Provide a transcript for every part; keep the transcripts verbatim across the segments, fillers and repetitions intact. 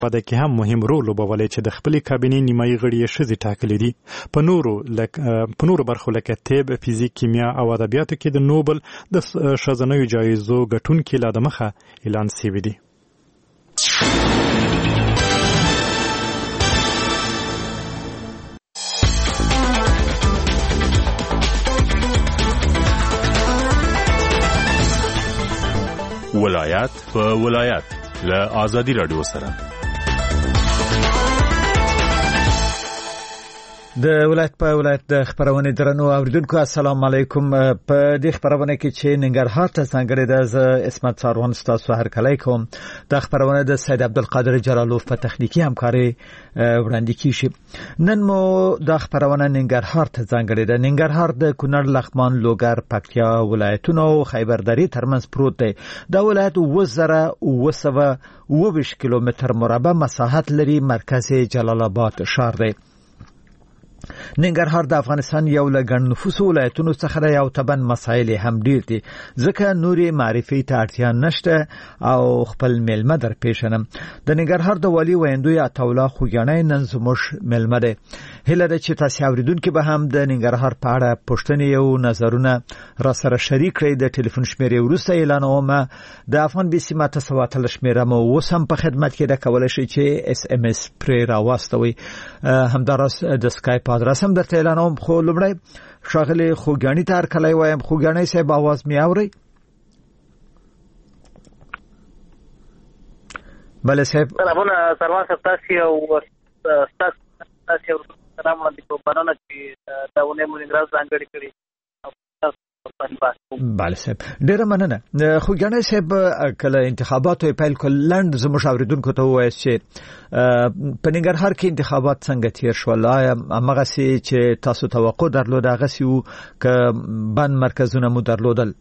واده کې هم مهم رول لوبولی چې د خپلې کابینې نیمایي غړي یې ښځې ټاکلي دي. په نورو لک په نورو برخو لکه طب، فزیک، کیمیا او ادبیاتو کې د نوبل د ښځنیو جایزو ګټونکي لا د مخه اعلان شوي دي. ولایت په ولایت له آزادی رادیو سره د ولایت په ولایت د خبرونه درنو اوریدونکو السلام علیکم. په دې خبرونه کې چې ننګرهار ته څنګه ده ز اسمت ساروان تاسو هر کله کوم د خبرونه د سید عبدالقادر جلالوف په تخنیکی همکاري وړاندې کیږي. نن مو د خبرونه ننګرهار ته څنګه ده. ننګرهار د کونړ، لغمان، لوګر، پکتیا ولایتونو او خیبر دری ترمنځ پروت دی. دا ولایت وزره او سوه او بیست کیلومتر مربع مساحت لري. مرکز جلال آباد ښار دی. ننګرهار د افغانستان یو له ګڼ نفوسو ولایتونو څخه دی او طبعا مسایل هم ډیر دي ځکه نوري معرفي ته اړتیا نشته او خپل ملمه در پیژنم. د ننګرهار د والی ویندوی عطاالله خوګیانی نن زموږ ملمه دی. هیله ده چې تاسو اوریدونکو به هم د ننګرهار په اړه پوښتنې او نظرونه را سره شریک کړئ. د ټلیفون شمیرې وروسته اعلانوم. د افغان بي سي ماته سواتل شمیره مو وسم په خدمت کې ده. کولای شئ چې اس ام اس پرې راوستوي. همداراز د اسکایپ آدرس هم درته اعلانوم. خو لومړی ښاغلی خوګیانی ته هرکلی وایم. خوګیانی صاحب आवाज می اورئ؟ بله صاحب. سلامونه سروان صاحب، تاسو او تاسو سلام علیکم. پرونه چې دا ونه مونږ راز ځانګړي کړی. بله صاحب ډیره مننه. خوګیانی صاحب کله انتخاباتو پیل کول لند زموږ اوریدونکو ته وایي چې په ننګرهار کې انتخابات څنګه تیر شول؟ آیا هغه چې تاسو توقع درلود هغه سی وو که بند مرکزونه مو درلودل؟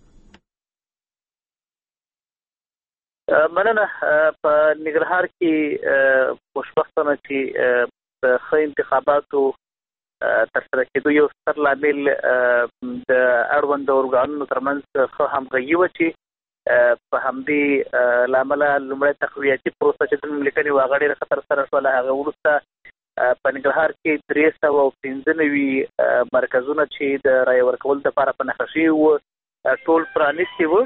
مننه. په ننګرهار کې خوشبختانه چې د ښه انتخاباتو تر سره کېدو یو ستر لامل د اړوند اورګانونو ترمنځ ښه همغږي و چې په همدې لامل لومړی تقویتي پروسه چې د مملکتي واغړې له خطر سره شول. هغه وروسته په ننګرهار کې درې سوه او پنځه نوي مرکزونه چې د رایې ورکولو لپاره په نښه شوي وو ټول پرانیستي وو.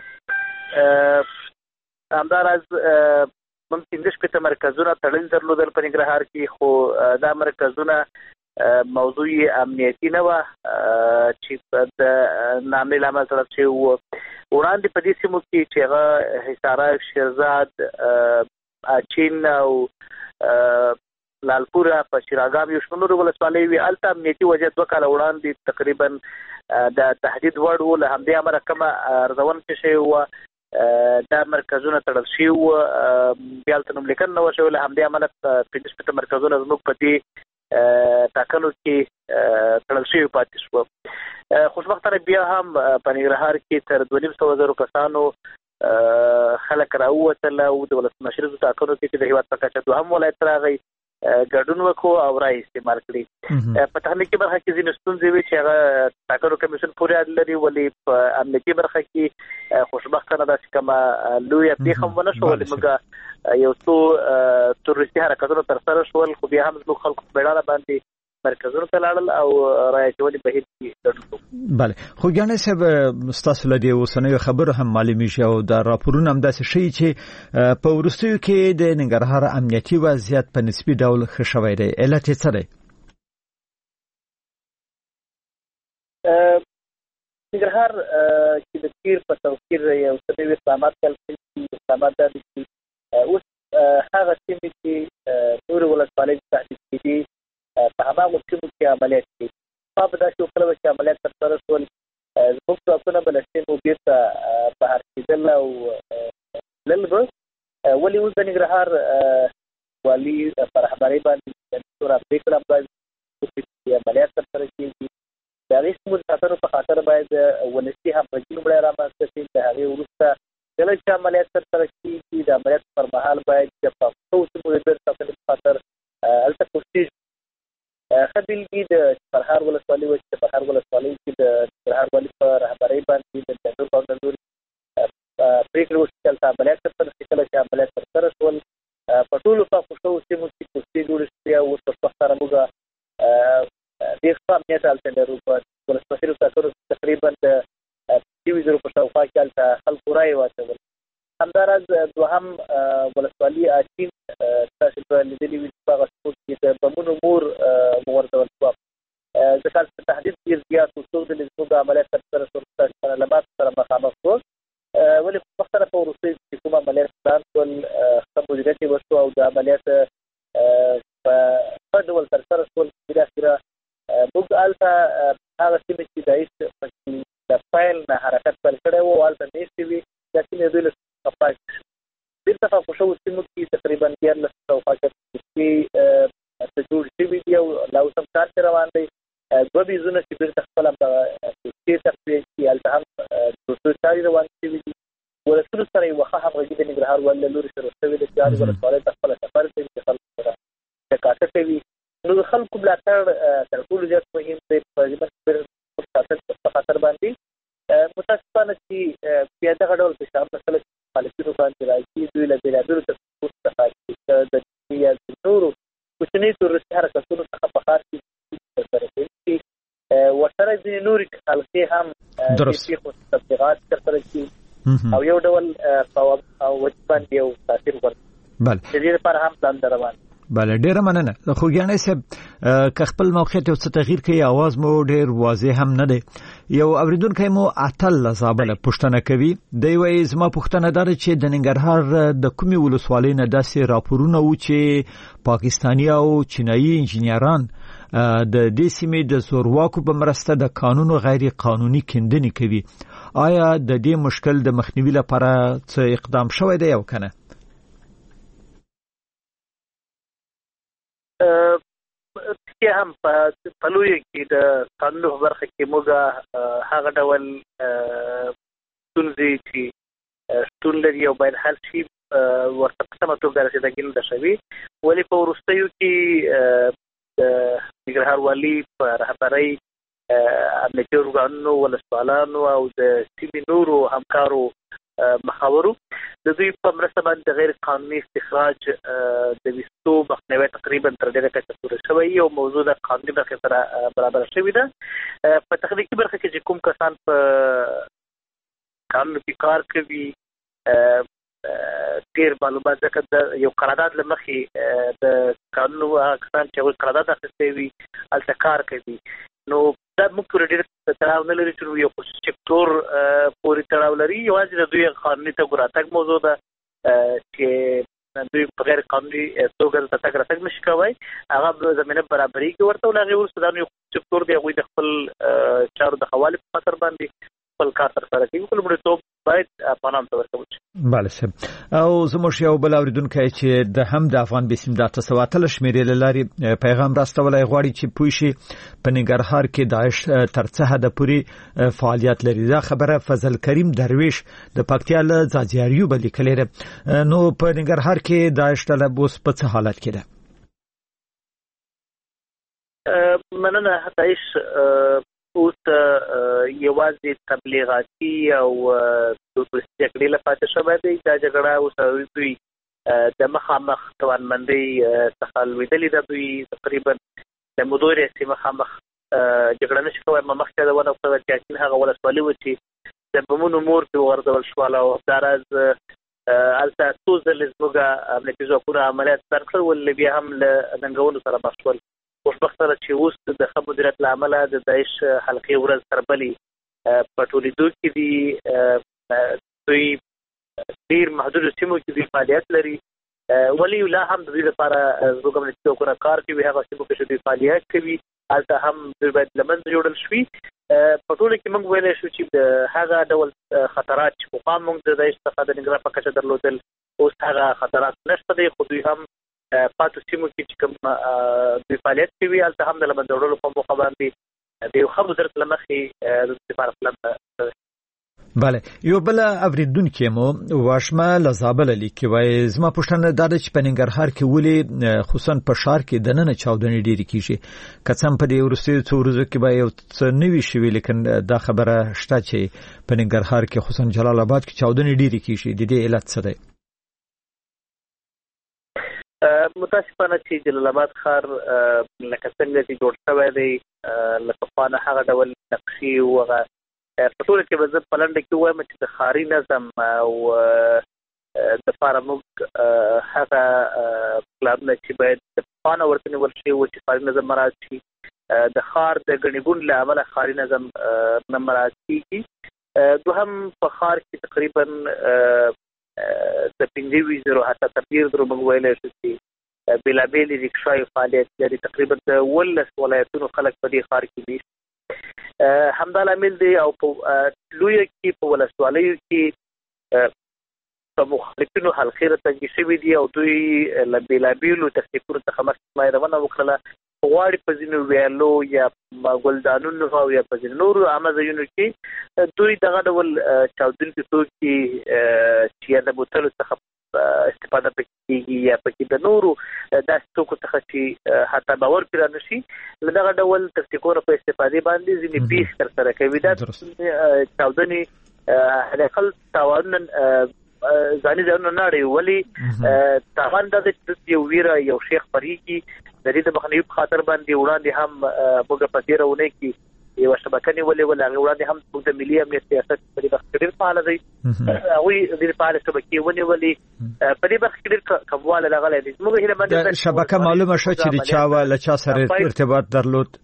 همداراز موږ پنځه شپېته مرکزونه تړلي درلودل په ننګرهار کې، خو دا مرکزونه موضوع امنیتي نه وه چې د نامې له امله تړل شوي وو. وړاندې په دې سیمو کې چې هغه حصاره، شیرزاد، اچین او لالپوره په شیراګام یو شمېر نورې ولسوالۍ وې. هلته امنیتي وضعیت دوه کاله وړاندې تقریبا د تهدید وړ و. له همدې امله کومه ارزونه چې شوې وه دا مرکزونه تړل شوي وو. بیا هلته نوملیکنه نه وه شوې. له همدې امله پنځه شپېته مرکزونه زموږ په دې ټاکنو کې تړل شوي پاتې شوه. خوشبختانه بیا هم په ننګرهار کې تر دوه نیم سوه زرو کسانو خلک راووتل او د ولسمشریزو ټاکنو کې چې د هېواد په کچه دوهم ولایت راغی ګډون وکړو او رایې استعمال کړي. په تخنیکي برخه کې ځینې ستونزې وې چې هغه ټاکنو کمیشن پورې اړه لري، ولې په امنیتي برخه کې خوشبختانه داسې کومه لویه پېښه هم ونه شوه. ولې موږ یو څو تروریستي حرکتونه ترسره شول، خو بیا هم زموږ خلکو په مېړانه باندې مرکزونو ته لاړل او رایې اچونې بهیر کې ګډون وکړو. بله خوګیانی صاحب، ستاسو له دې اوسنیو خبرو هم معلومیږي او دا راپورونه هم داسې ښیي چې په وروستیو کې د ننګرهار امنیتي وضعیت په نسبي ډول ښه شوی دی. علت یې څه دی؟ ننګرهار چې د پیر په توقیر یو څه نوي اقدامات پیل کړي. اقدامات دا دي چې اوس هغه سیمې چې نورې ولسوالۍ تهدید کېدې په هماغو سیمو کې عملیات کوي. ما به داسې وکړه چې عملیات ترسره شول، زموږ ځواکونه به له سیمو بېرته بهر کېدل او تلل به. ولې اوس د ننګرهار والي په رهبرۍ باندې توره پرېکړه باید چې عملیات ترسره کېږي. د هغې سیمو د ساتنو په خاطر باید ولسي همغږي لومړی رامنځته شي. د هغې وروسته کله چې عملیات ترسره کېږي د عملیات پر مهال باید د پښتو سیمو د بېرته ساتنې په خاطر هلته کوشش ښه بېلګې د فرهار ولسوالۍ وه چې د فرهار ولسوالۍ کې د ننګرهار والي په رهبرۍ باندې د جنرال باندرلوري پرېکړې وشوې چې هلته عملیات ترسره شي. کله چې عملیات ترسره شول په ټولو پاکو شو سیمو کې کوڅې جوړې شوې او اوس په وخت سره موږ ډېر ښه امنیت هلته لرو. په ولسمشرو ټاکنو تقریبا د شوي زرو په شاوخوا کې هلته خلکو رایې واچول. همداراز دوهم ولسوالي اچین تاسو به لیدلي وي چې په هغه سیمو کې د بمونو مور وغورځول شوه. ځکه هلته تهدید ډېر زیات و، څو ځلې زموږ عملیات ترسره شول، سلامات سره مخامخ شو. ولې په وخت سره په وروستیو کې کوم عملیات پلان شول ښه مدیریت یې وشو او د عملیات په ښه ډول ترسره شول. بالاخره موږ هلته هغه سیمې چې داعش پکې د پیل نه حرکت پیل کړی و هلته میشتې وي، دا سیمې دوی له څخه پاک شي. بېرته په شوو سیمو کې تقریبا دیارلس شاوخوا کوڅې جوړ شوي دي او لا اوس هم کار پرې روان دی. دوه بیزونه چې بېرته خپل همدغه کوڅې تقویه کړي هلته هم دوه چارې روان شوي دي. ولسونو سره یې وښه همغږي د ننګرهار والي له لورې سره شوې ده چې هرې ولسوالۍ ته خپله سفر کوي، د خلکو سره چکاټه کوي. نو د خلکو ملاتړ تر ټولو زیات مهم دی په ژمن کې ساتل په خطر باندې. متاسفانه چې بیا دغه ډول فشار کله چې مخالفینو باندې راځي دوی له بېلابېلو تفکرو څخه د یا د نورو کوچنیو تروریستي حرکتونو څخه په ښار کې ترسره کوي چې ورسره ځینې نورې حلقې هم د پېښو تبلیغات ترسره کوي او یو ډول په وجه باندې یو تاثیر ورکوي. د دې لپاره هم پلان روان. بله ډیره مننه. خوږیاڼی صاحب که خپل موقعیت یو څه تغییر کوي، आवाज مو ډیر واضح هم نه دی. یو اوریدونکی مو اتل زابل پوښتنه کوي، دی وایي زما پوښتنه دا ده چې د ننګرهار د کومې ولسوالۍ نه داسې راپورونه وو چې پاکستاني او چینایي انجینران د دې سیمې د زورواکو په مرسته د قانونو غیر قانوني کیندنې کوي. آیا د دې مشکل د مخنیوي لپاره څه اقدام شوی دی او کنه؟ چې هم په لویه کې د قانونو په برخه کې موږ هغه ډول ستونزې چې شتون لري او باید حل شي ورته په سمه توګه رسېدګي نه ده شوې. ولې په وروستیو کې د ننګرهار والي په رهبرۍ امنیتي ارګانونو، ولسوالانو او د سیمې نورو همکارو مخاورو د دوی په مرسته باندې د غیر قانوني استخراج د ویستو مخنیوی تقریبا تر ډېره کچه پوره شوی او موضوع د قانوني برخې سره برابره شوې ده. په تخنیکي برخه کې چې کوم کسان په قانون کې کار کوي ډېر معلومات، ځکه د یو قرارداد له مخې د قانونو هغه کسان چې هغوی قرارداد اخیستی وي هلته کار کوي. نو دا موږ پورې ډېر تړاو نه لري چې یو خصوصي سکتور پورې تړاو لري. یوازې د دوی قانوني تګ راتګ موضوع ده چې دوی په غیر قانوني توګه دلته تګ راتګ نشي کوی، هغه زمینه برابرېږي ورته. او له هغې وروسته دا یو خصوصي سکتور دی، هغوی د خپل چارو د ښه والي په خاطر باندې خپل کار ترسره کوي. خو لومړیتوب باید افغانانو ته ورکول شي. بله صاحب. او زموږ یو بل اورېدونکی چې د هم د افغان بسم د اته سوه اتلس شمېرې له لارې پیغام راستولی غواړي چې پوه شي په ننګرهار کې داعش تر څه حده پورې فعالیت لري. دا خبره فضل کریم درویش د پکتیا له ځاځیاریوبه لیکلې ده. نو په ننګرهار کې داعش طلب اوس په څه حالت کې ده؟ مننه. داعش اوس یوازې تبلیغاتي او جګړې لپاره پاتې شوی دی. دا جګړه اوس دوی د مخامخ توانمندۍ څخه لوېدلې ده. دوی تقریبا د مودې راهیسې مخامخ جګړه نشي کولی. مخکې د ونه په چاچین هغه ولسوالي وه چې د بمونو مور پرې وغورځول شول او همداراز هلته څو ځلې زموږ امنیتي ځواکونو عملیات ترک کړل، ولې بیا هم له ننګونو سره مخ شول. خوشبختانه چې اوس د ښه مدیریت له امله د داعش حلقې ورځ تر بلې په ټولېدو کې دي. دوی ډېر محدودو سیمو کې دوی فعالیت لري، ولې لا هم د دوی لپاره زموږ امنیتي ځواکونه کار کوي. هغه سیمو کې چې دوی فعالیت کوي هلته هم دوی باید له منځه یوړل شوي. په ټوله کې موږ ویلی شو چې د هغه ډول خطرات چې پخوا موږ د داعش څخه د ننګرهار په کچه درلودل اوس هغه خطرات نشته دی. خو دوی هم پاتو سیمو کې چې کوم دوی فعالیت کوي هلته هم د له منځه وړلو په موخه باندې د یو ښه مدیریت له مخې د لپاره پلان دی. بله. یو بل اوریدونکی مو واشمه له زابله لیکي، وایي زما پوښتنه دا ده چې په ننګرهار کې ولې خصوصا په ښار کې دننه چاودنې ډېرې کېږي؟ که څه هم په دې وروستیو څو ورځو کې به یو څه نه وي شوي، لیکن دا خبره شته چې په ننګرهار کې خصوصا جلال آباد کې چاودنې ډېرې کېږي. د دې علت څه دی؟ متاسفانه چې جلال آباد ښار لکه څنګه چې جوړ شوی دی له پخوانه هغه ډول نقشې او هغه په ټوله کې به زه په لنډه کې ووایم چې د ښاري نظم او دپاره موږ هغه پلانونه چې باید د پخوانه ورته نیول شوي وو چې ښاري نظم مراعات شي د ښار د ګڼې ګوڼې له امله ښاري نظم نه مراعات کېږي. دوهم په ښار کې تقریبا د پنځه ویشت زرو حتی تر ډېر زرو موږ ویلی شو چې بېلابېلې رکشاوې فعالیت لري. تقریبا د اوولس ولایتونو خلک په دې ښار کې دي. همدا لامل دی او په لویه کې په ولسوالیو کې په مخالفینو حلقې راتنګې شوي دي او دوی له بېلابېلو تکتیکونو څخه مخکې مایدونه وکړله. غواړي په ځینو ویالو یا ګلدانونو او یا په ځینو نورو عامه ځایونو کې دوی دغه ډول چاودونکي توکي چې یا د بوتلو څخه استفاده پکې کېږي یا پکې د نورو داسې توکو څخه چې حتی باور پرې رانشي له دغه ډول تکتیکونو په استفادې باندې ځینې پیښې ترسره کوي. دا چاودنې حداقل تاوانونه ځاني ځایونه نه اړوي. ولې تاوان دا دی چې یو ویره یو شی خپرېږي د دې د مخنیوي په خاطر باندې وړاندې هم موږ په تېره اونۍ کې یوه شبکه نیولې وه. هغې وړاندې هم موږ د ملي امنیت سیاست په دې برخه کې ډېر فعاله دی. هغوی ډېرې فعاله شبکې ونیولې. په دې برخه کې ډېر کموالی راغلی دی. زموږ هیله مند ده شبکه معلومه شوه چې د چا وه له چا سره ارتباط درلود.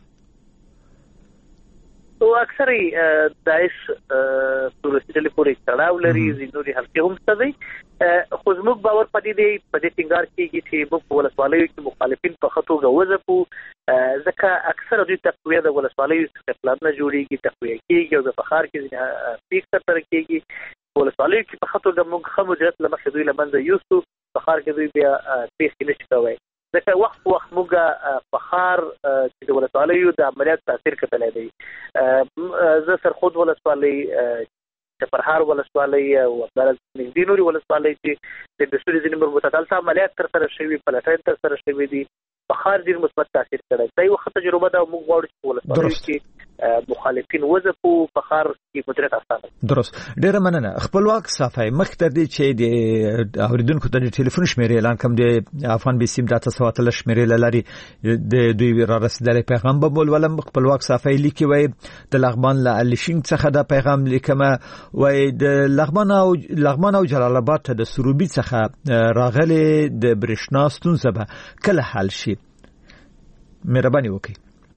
او اکثر داعش تورستي ډلې پورې تړاو لري. ځینې نورې حلقې هم شته دي. خو زموږ باور په دې دی په دې ټینګار کېږي چې موږ په ولسوالیو کې مخالفین په ښه توګه وځپو ځکه اکثره دوی تقویه د ولسوالیو څخه پلانونه جوړېږي تقویه کېږي او د ښار کې ځینې پیښې ترسره کېږي. په ولسوالیو کې په ښه توګه موږ ښه مدیریت له مخې دوی له منځه یوسو. په ښار کې دوی بیا پیښې نشي کوی ځکه وخت په وخت موږ په ښار چې د ولسوالیو د عملیات تاثیر کتلی دی. زه سرخود ولسوالۍ چپرهار ولسوالۍ او همداراز نږدې نورې ولسوالۍ چې د بسوري ځینې مربوطه دلته عملیات ترسره شوي پلټنې ترسره شوي دي په ښار ډېر مثبت تاثیر کړی. دا یوه ښه تجربه ده او موږ غواړو چې په ولسوالیو کې مخالفین وځپو په ښار کې مدیریت اسانه. درست. ډېره مننه. خپلواک صافی مخکې تر دې چې د اورېدونکو ته د ټلیفون شمېرې اعلان کړم د افغان بي سیم د اته سوه اتلس شمېرې له لارې د دوی را رسېدلی پیغام به ولولم. خپلواک صافی لیکي وایي د لغمان له الشینګ څخه دا پیغام لیکمه. وایي د لغمان او لغمان او جلال آباد ته د سروبي څخه راغلي د برېښنا ستونزه به کله حل شي؟ مهرباني وکړئ.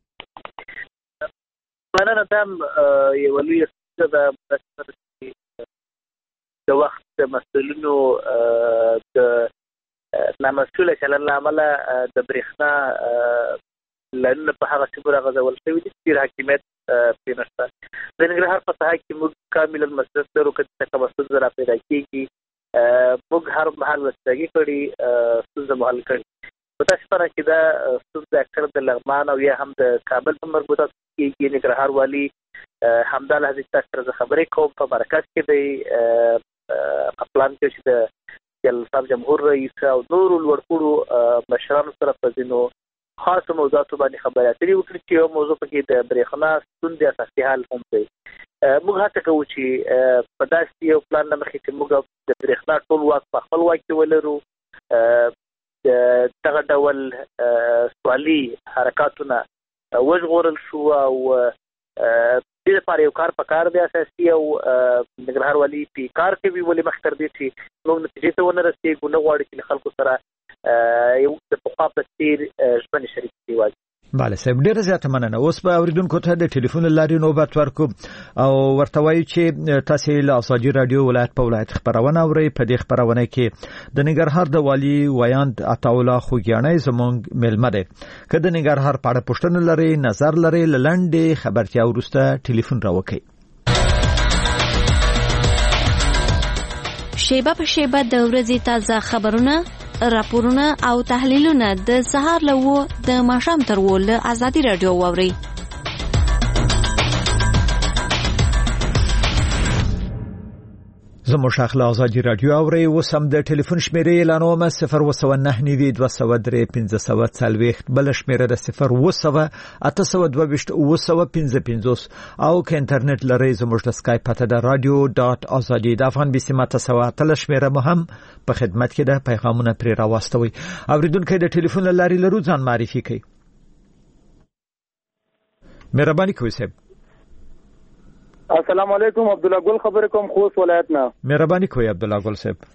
مننه. دا یوه لویه ستونزه ده د وخت د مسؤلینو د نامسؤله چلن له امله د برېښنا لینونه په هغه سیمو راغځول شوي دي چې ډېر حاکمیت پرې نشته. د ننګرهار په ساحه کې موږ کاملا مسلط لرو که څه کومه ستونزه را پیدا کېږي موږ هر مهال وسیلګي کړي ستونزه مو حل کړي. متاسفانه چې دا ستونزه اکثر د لغمان او یا هم د کابل په مربوطه کېږي. ننګرهار والي همدا لحظې چې تاسو سره زه خبرې کوم په مرکز کې دی خپلان کې چې د جلال صاحب جمهور رئیس او نورو لوړپوړو مشرانو سره په ځینو خاصو موضوعاتو باندې خبرې اترې وکړي چې یو موضوع پکې د برېښنا ستونزې اساسي حل هم دی. موږ هڅه کوو چې په داسې یو پلان نه مخکې چې موږ د برېښنا ټول واک په خپل واک کې ولرو. دغه ډول سوالي حرکاتونه وژغورل شو او دې لپاره یو کار پکار دی اساسي او ننګرهار والي پې کار کوي. ولې مخکې تر دې چې موږ نتیجې ته ونه رسېږو نه غواړي چې له خلکو سره یو د پخوا په څېر ژمنې شریکې کړي وایي. بله صاحب ډیره زیاته مننه. اوس به اوریدونکو ته د ټلیفون لارې نوبت ورکو او ورته وایو چې تاسو له ازادي رادیو ولایت په ولایت خبرونه اورئ. په دې خبرونه کې د ننګرهار د والي ویاند عطاالله خوږیاڼی زموږ میلمه دی. که د ننګرهار په اړه پوښتنه لرئ نظر لرئ له لنډې خبرتیا وروسته ټلیفون راوکئ. شیبه په شیبه د ورځې تازه خبرونه راپورونه او تحلیلونه د سهار له وو د ماښام تر وو له ازادي رادیو واوري. زمو شاخله ازادي رادیو اوري وسم د ټلیفون شمیرې اعلانوم صفر وسو نه نیوي دوه سو درې پنځه سو څلويخت بل شمیره د صفر وسو اته سو دوه وشت وسو پنځه پنځوس او ک انټرنیټ لري زمو د سکایپ پته د رادیو ډاټ ازادي د افغان بسمه تسو تل شمیره مهم په خدمت کې ده پیغامونه پر راوستوي اوریدونکو د ټلیفون لاري لرو ځان معرفي کوي مهرباني کوئ صاحب السلام علیکم عبد الله ګل خبر کوم خوست ولایت نه مهرباني کوي عبد الله ګل صاحب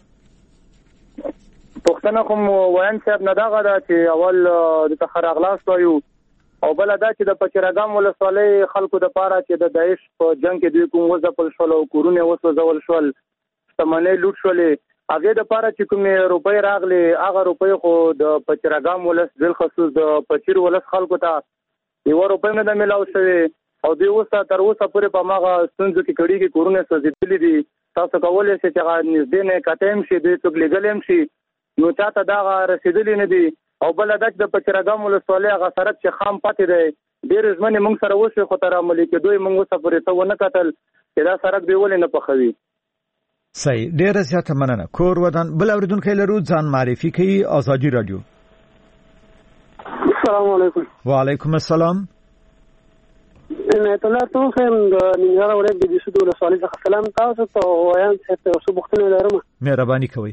پښتنه کوم وین صاحب نه دا غواړي چې اول د تخراغلاس وایو او بل دا چې د پچرګام ولسوالۍ خلکو د پاره چې د داعش په جنگ کې دوی کوم وځپل شول او کورونه وسوځول شول تمنې لوټ شولې هغه د پاره چې کومې روپۍ راغلي هغه روپۍ خو د پچرګام ولس بل خصوص د پچیر ولس خلکو ته یو روپۍ نه ملاو شوی او دوی اوسه تر اوسه پورې په ماغه ستونزو کې کړي کې کورونه سوځېدلې دي تاسو کولای شئ چې هغه نږدې نه کټیم شي دوی څوک لګلم شي نو چاته دا رسیدلې نه دي او بل دا چې د پچرګام ولسوالۍ هغه سړک چې خام پاتې دی ډېر ژمنې موږ سره وشوي خو تر عملي کېدو موږ اوسه پورې څه ونه کتل چې دا سړک دی ولې نه پخوي صحیح ډېره زیاته مننه کور ودان بل اوریدونکو لرو ځان معرفي کوي ازادي رادیو السلام علیکم وعلیکم السلام عنایت الله توخم د ننګرهار ولایت د بيسود ولسوالۍ څخه سلام تاسو ته وایم چې تاسو بوختنه لرم مهرباني کوئ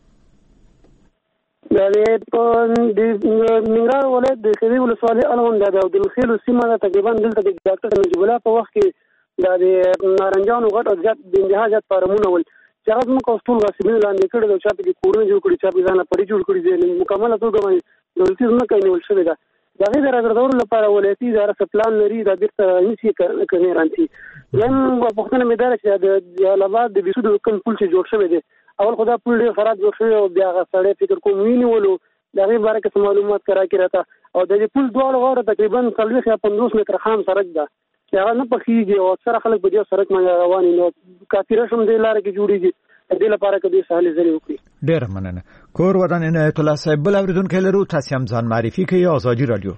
د ننګرهار ولایت د خېری ولسوالۍ الون د عبدالخیل سیمه تقریبا دلته د ډاکټر نجیب الله په وخت کې د نارنجانو غټ او ځات د انتهاجات فارمونه ول چې هغه موږ کوستول غاسبین لاندې کړل او چې په کورونه جوړ کړی چې په ځان پرې جوړ کړی دي مکمله توګه باندې دولتي نه کوي ول شوی دا دا غیر راغړدور لپاره ولایتي اداره پلان لري دا بیرته نشي کوي رانتي یم په پښتنه مدار چې د جلالاباد د بيسود کوم پول چې جوړ شوی دی اول خدا پول ډیر خراب جوړ شوی او بیا غسړې فکر کوم وینولو دا غیر باره کې معلومات کرا کې راته او د پول دوه غوړه تقریبا څلويخ یا پنځوس متر خام سړک ده چې هغه نه پخېږي او اکثر خلک په دې سړک باندې روان دي کافي رسم دی لار کې جوړیږي د دې لپاره کې د سهالي زری وکړي ډیر مننه کور ودان عنایت الله صاحب بل اوریدونکو لرو تاسو هم ځان معرفي کوي ازادي رادیو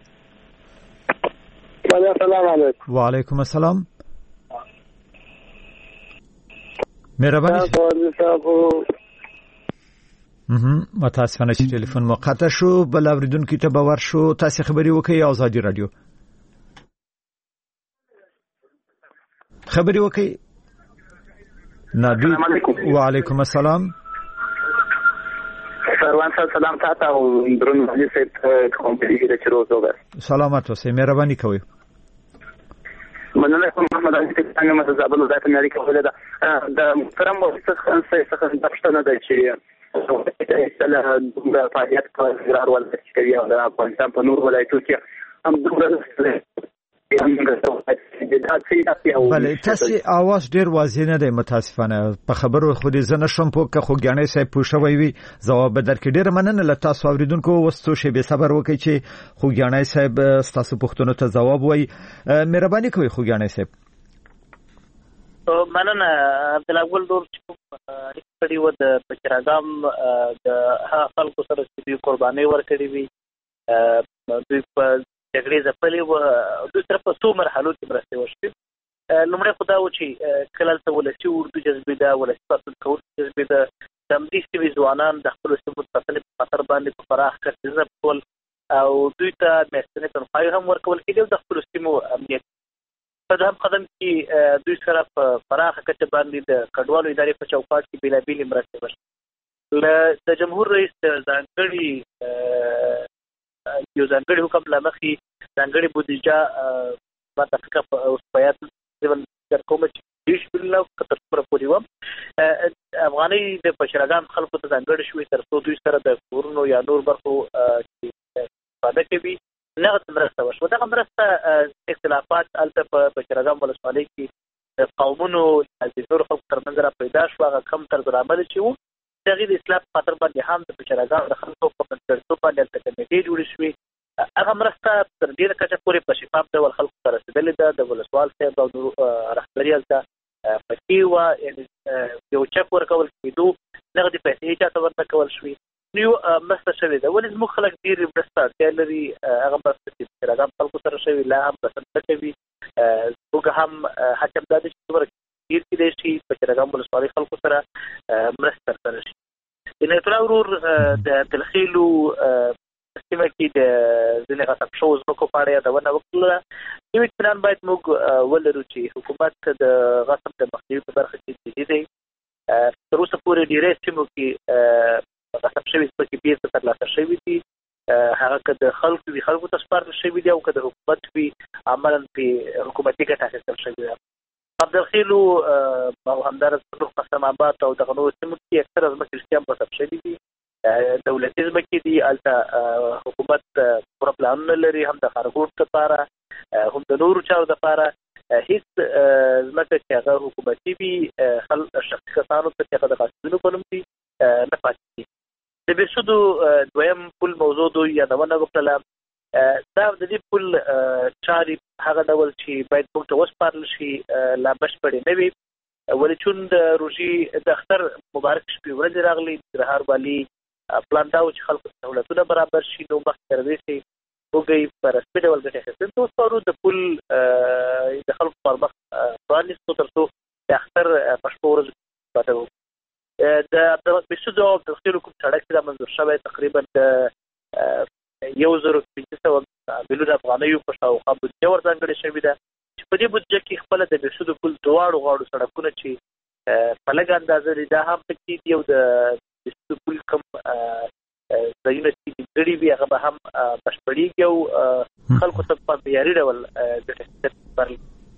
السلام علیکم وعلیکم السلام مهرباني مهم متاسفانه چې ټلیفون مو قطع شو بل اوریدونکو ته باور شو تاسو خبري وکړئ ازادي رادیو خبري وکړئ السلام علیکم وعلیکم السلام سروان صاحب سلام تاسو او درون باندې ست کوم په دې کې چروز وګر سلامات اوسئ مهرباني کوئ مننه کوم محمد علي څنګه مته زابل ولایت امریکا ولدا د محترم مؤسسه خنسه څخه د پښتنه د چې سره د فعالیت په قرار ولایت کې یو د افغانستان په نور ولایتو کې هم دوه بله تاسو اواز ډیر واضح نه دی متاسفانه په خبرو خو دې زنه شم په که خو ګڼې صاحب پوښوي وي جواب درکې ډیر مننه له تاسو اوریدونکو وستو شی به صبر وکړي چې خو ګڼې صاحب تاسو پوښتنو ته جواب وایي مهرباني کوئ خو ګڼې صاحب مننه عبد الله ګل دور چې و د پچراګام د خلکو سره چې قرباني ورکړي وي دوی په جګړې ځپلې و دوی سره په څو مرحلو کې مرسته وشوې لومړی خو دا و چې کله ته ولسي اردو جذبېده ولسي پاڅون کوونکي جذبېده د همدې سیمې ځوانان د خپلو سیمو د ساتنې په خاطر باندې په پراخ کچه ضبط کول او دوی ته میاشتنۍ تنخواهې هم ورکول کېدې او د خپلو سیمو امنیت په دوهم قدم کې دوی سره په پراخه کچه باندې د کډوالو ادارې په چوکاټ کې بېلابېلې مرستې وشوې د جمهور رئیس ځانګړي یو ځانګړي حکم لمخې ځانګړي بودیجه متفقه په بیات د کوم چې دیش بل کتر پر پوری و افغاني د پښراګام خلکو ته ځانګړي شوې تر څو دوی سره د کورونو یا نور برخو استفاده کوي نه مرسته وشو دا مرسته اختلافات البته په پښراګام ولسوالۍ کې د قومونو د نور خلکو ترمنځ را پیدا شو هغه کم تر عمل چې وو دغه د اسلام خاطر باندې هم د پښراګام د خلکو په منځ باندې د کمیټې جوړې شوې هغه مرسته تر ډیره کچه پورې په شفاف ډول خلکو ته رسیدلې ده د ولسوال صاحب او رهبري هلته پکې وه یعنې یو چک ورکول کېدو نغدې پیسې چاته ورته کول شوې نو یو مرسته شوې ده ولې زموږ خلک ډېرې مرسته اړتیا لري هغه مرسته چې پښراګام خلکو سره شوې لا هم پسند نه کوي موږ هم حکم دا دی چې څومره ډېر کې کېدای شي په چرګام ولسوالۍ خلکو سره مرسته سره شي. عنایت الله ورور د تلخیلو سیمه کې د ځینې غصب شوو ځمکو په اړه یادونه وکړه. یو اطمینان باید موږ ولرو چې حکومت د غصب د مخنیوي په برخه کې جدي دی. تر اوسه پورې ډېرې سیمو کې غصب شوي ځمکې بېرته ترلاسه شوي دي. هغه که د خلکو وي خلکو ته سپارل شوي دي او که د حکومت وي عملا پرې حکومتي ګټه اخیستل شوې ده. عبدالخیلو او همدارس قسم آباد او دغه نورو سیمو کې اکثره ځمکې رښتیا هم غصب شوي دي، دولتي ځمکې دي. هلته حکومت پوره پلانونه لري، هم د ښارګوټ دپاره هم د نورو چارو دپاره. هېڅ ځمکه چې هغه حکومتي وي شخصي کسانو ته چې هغه د غاصبینو په نوم دي نه پاتې دي. د بېسودو دویم پل موضوع دوی یادونه وکړله. دا د دې پل چارې هغه ډول چې باید موږ ته وسپارل شي لا بشپړې نه وي، ولې چون د روژې د اختر مبارک شپې ورځې راغلي. د ننګرهار والي پلان دا و چې خلکو ته سهولتونه برابر شي، نو مخکې تر دې چې موږ په رسمي ډول ګټې اخیستل ته وسپارو. د پل د خلکو پر مخ پرانیستو تر څو د اختر په شپو ورځو واده وکړو. د بېسودو او عبدالخیلو کوم سړک چې دا منظور شوی تقریبا د یو زرو پنځه سوه میلیونه افغانیو په شاوخوا بودجه ورځانګړې شوې ده، چې په دې بودجه کې خپله د بېسودو پل دواړو غاړو سړکونه چې په لږه اندازه دي دا هم پکې دي، او د بېسودو پل کوم ځایونه چې نیمګړي وي هغه به هم بشپړېږي او خلکو ته په معیاري ډول ګټه اخیستل.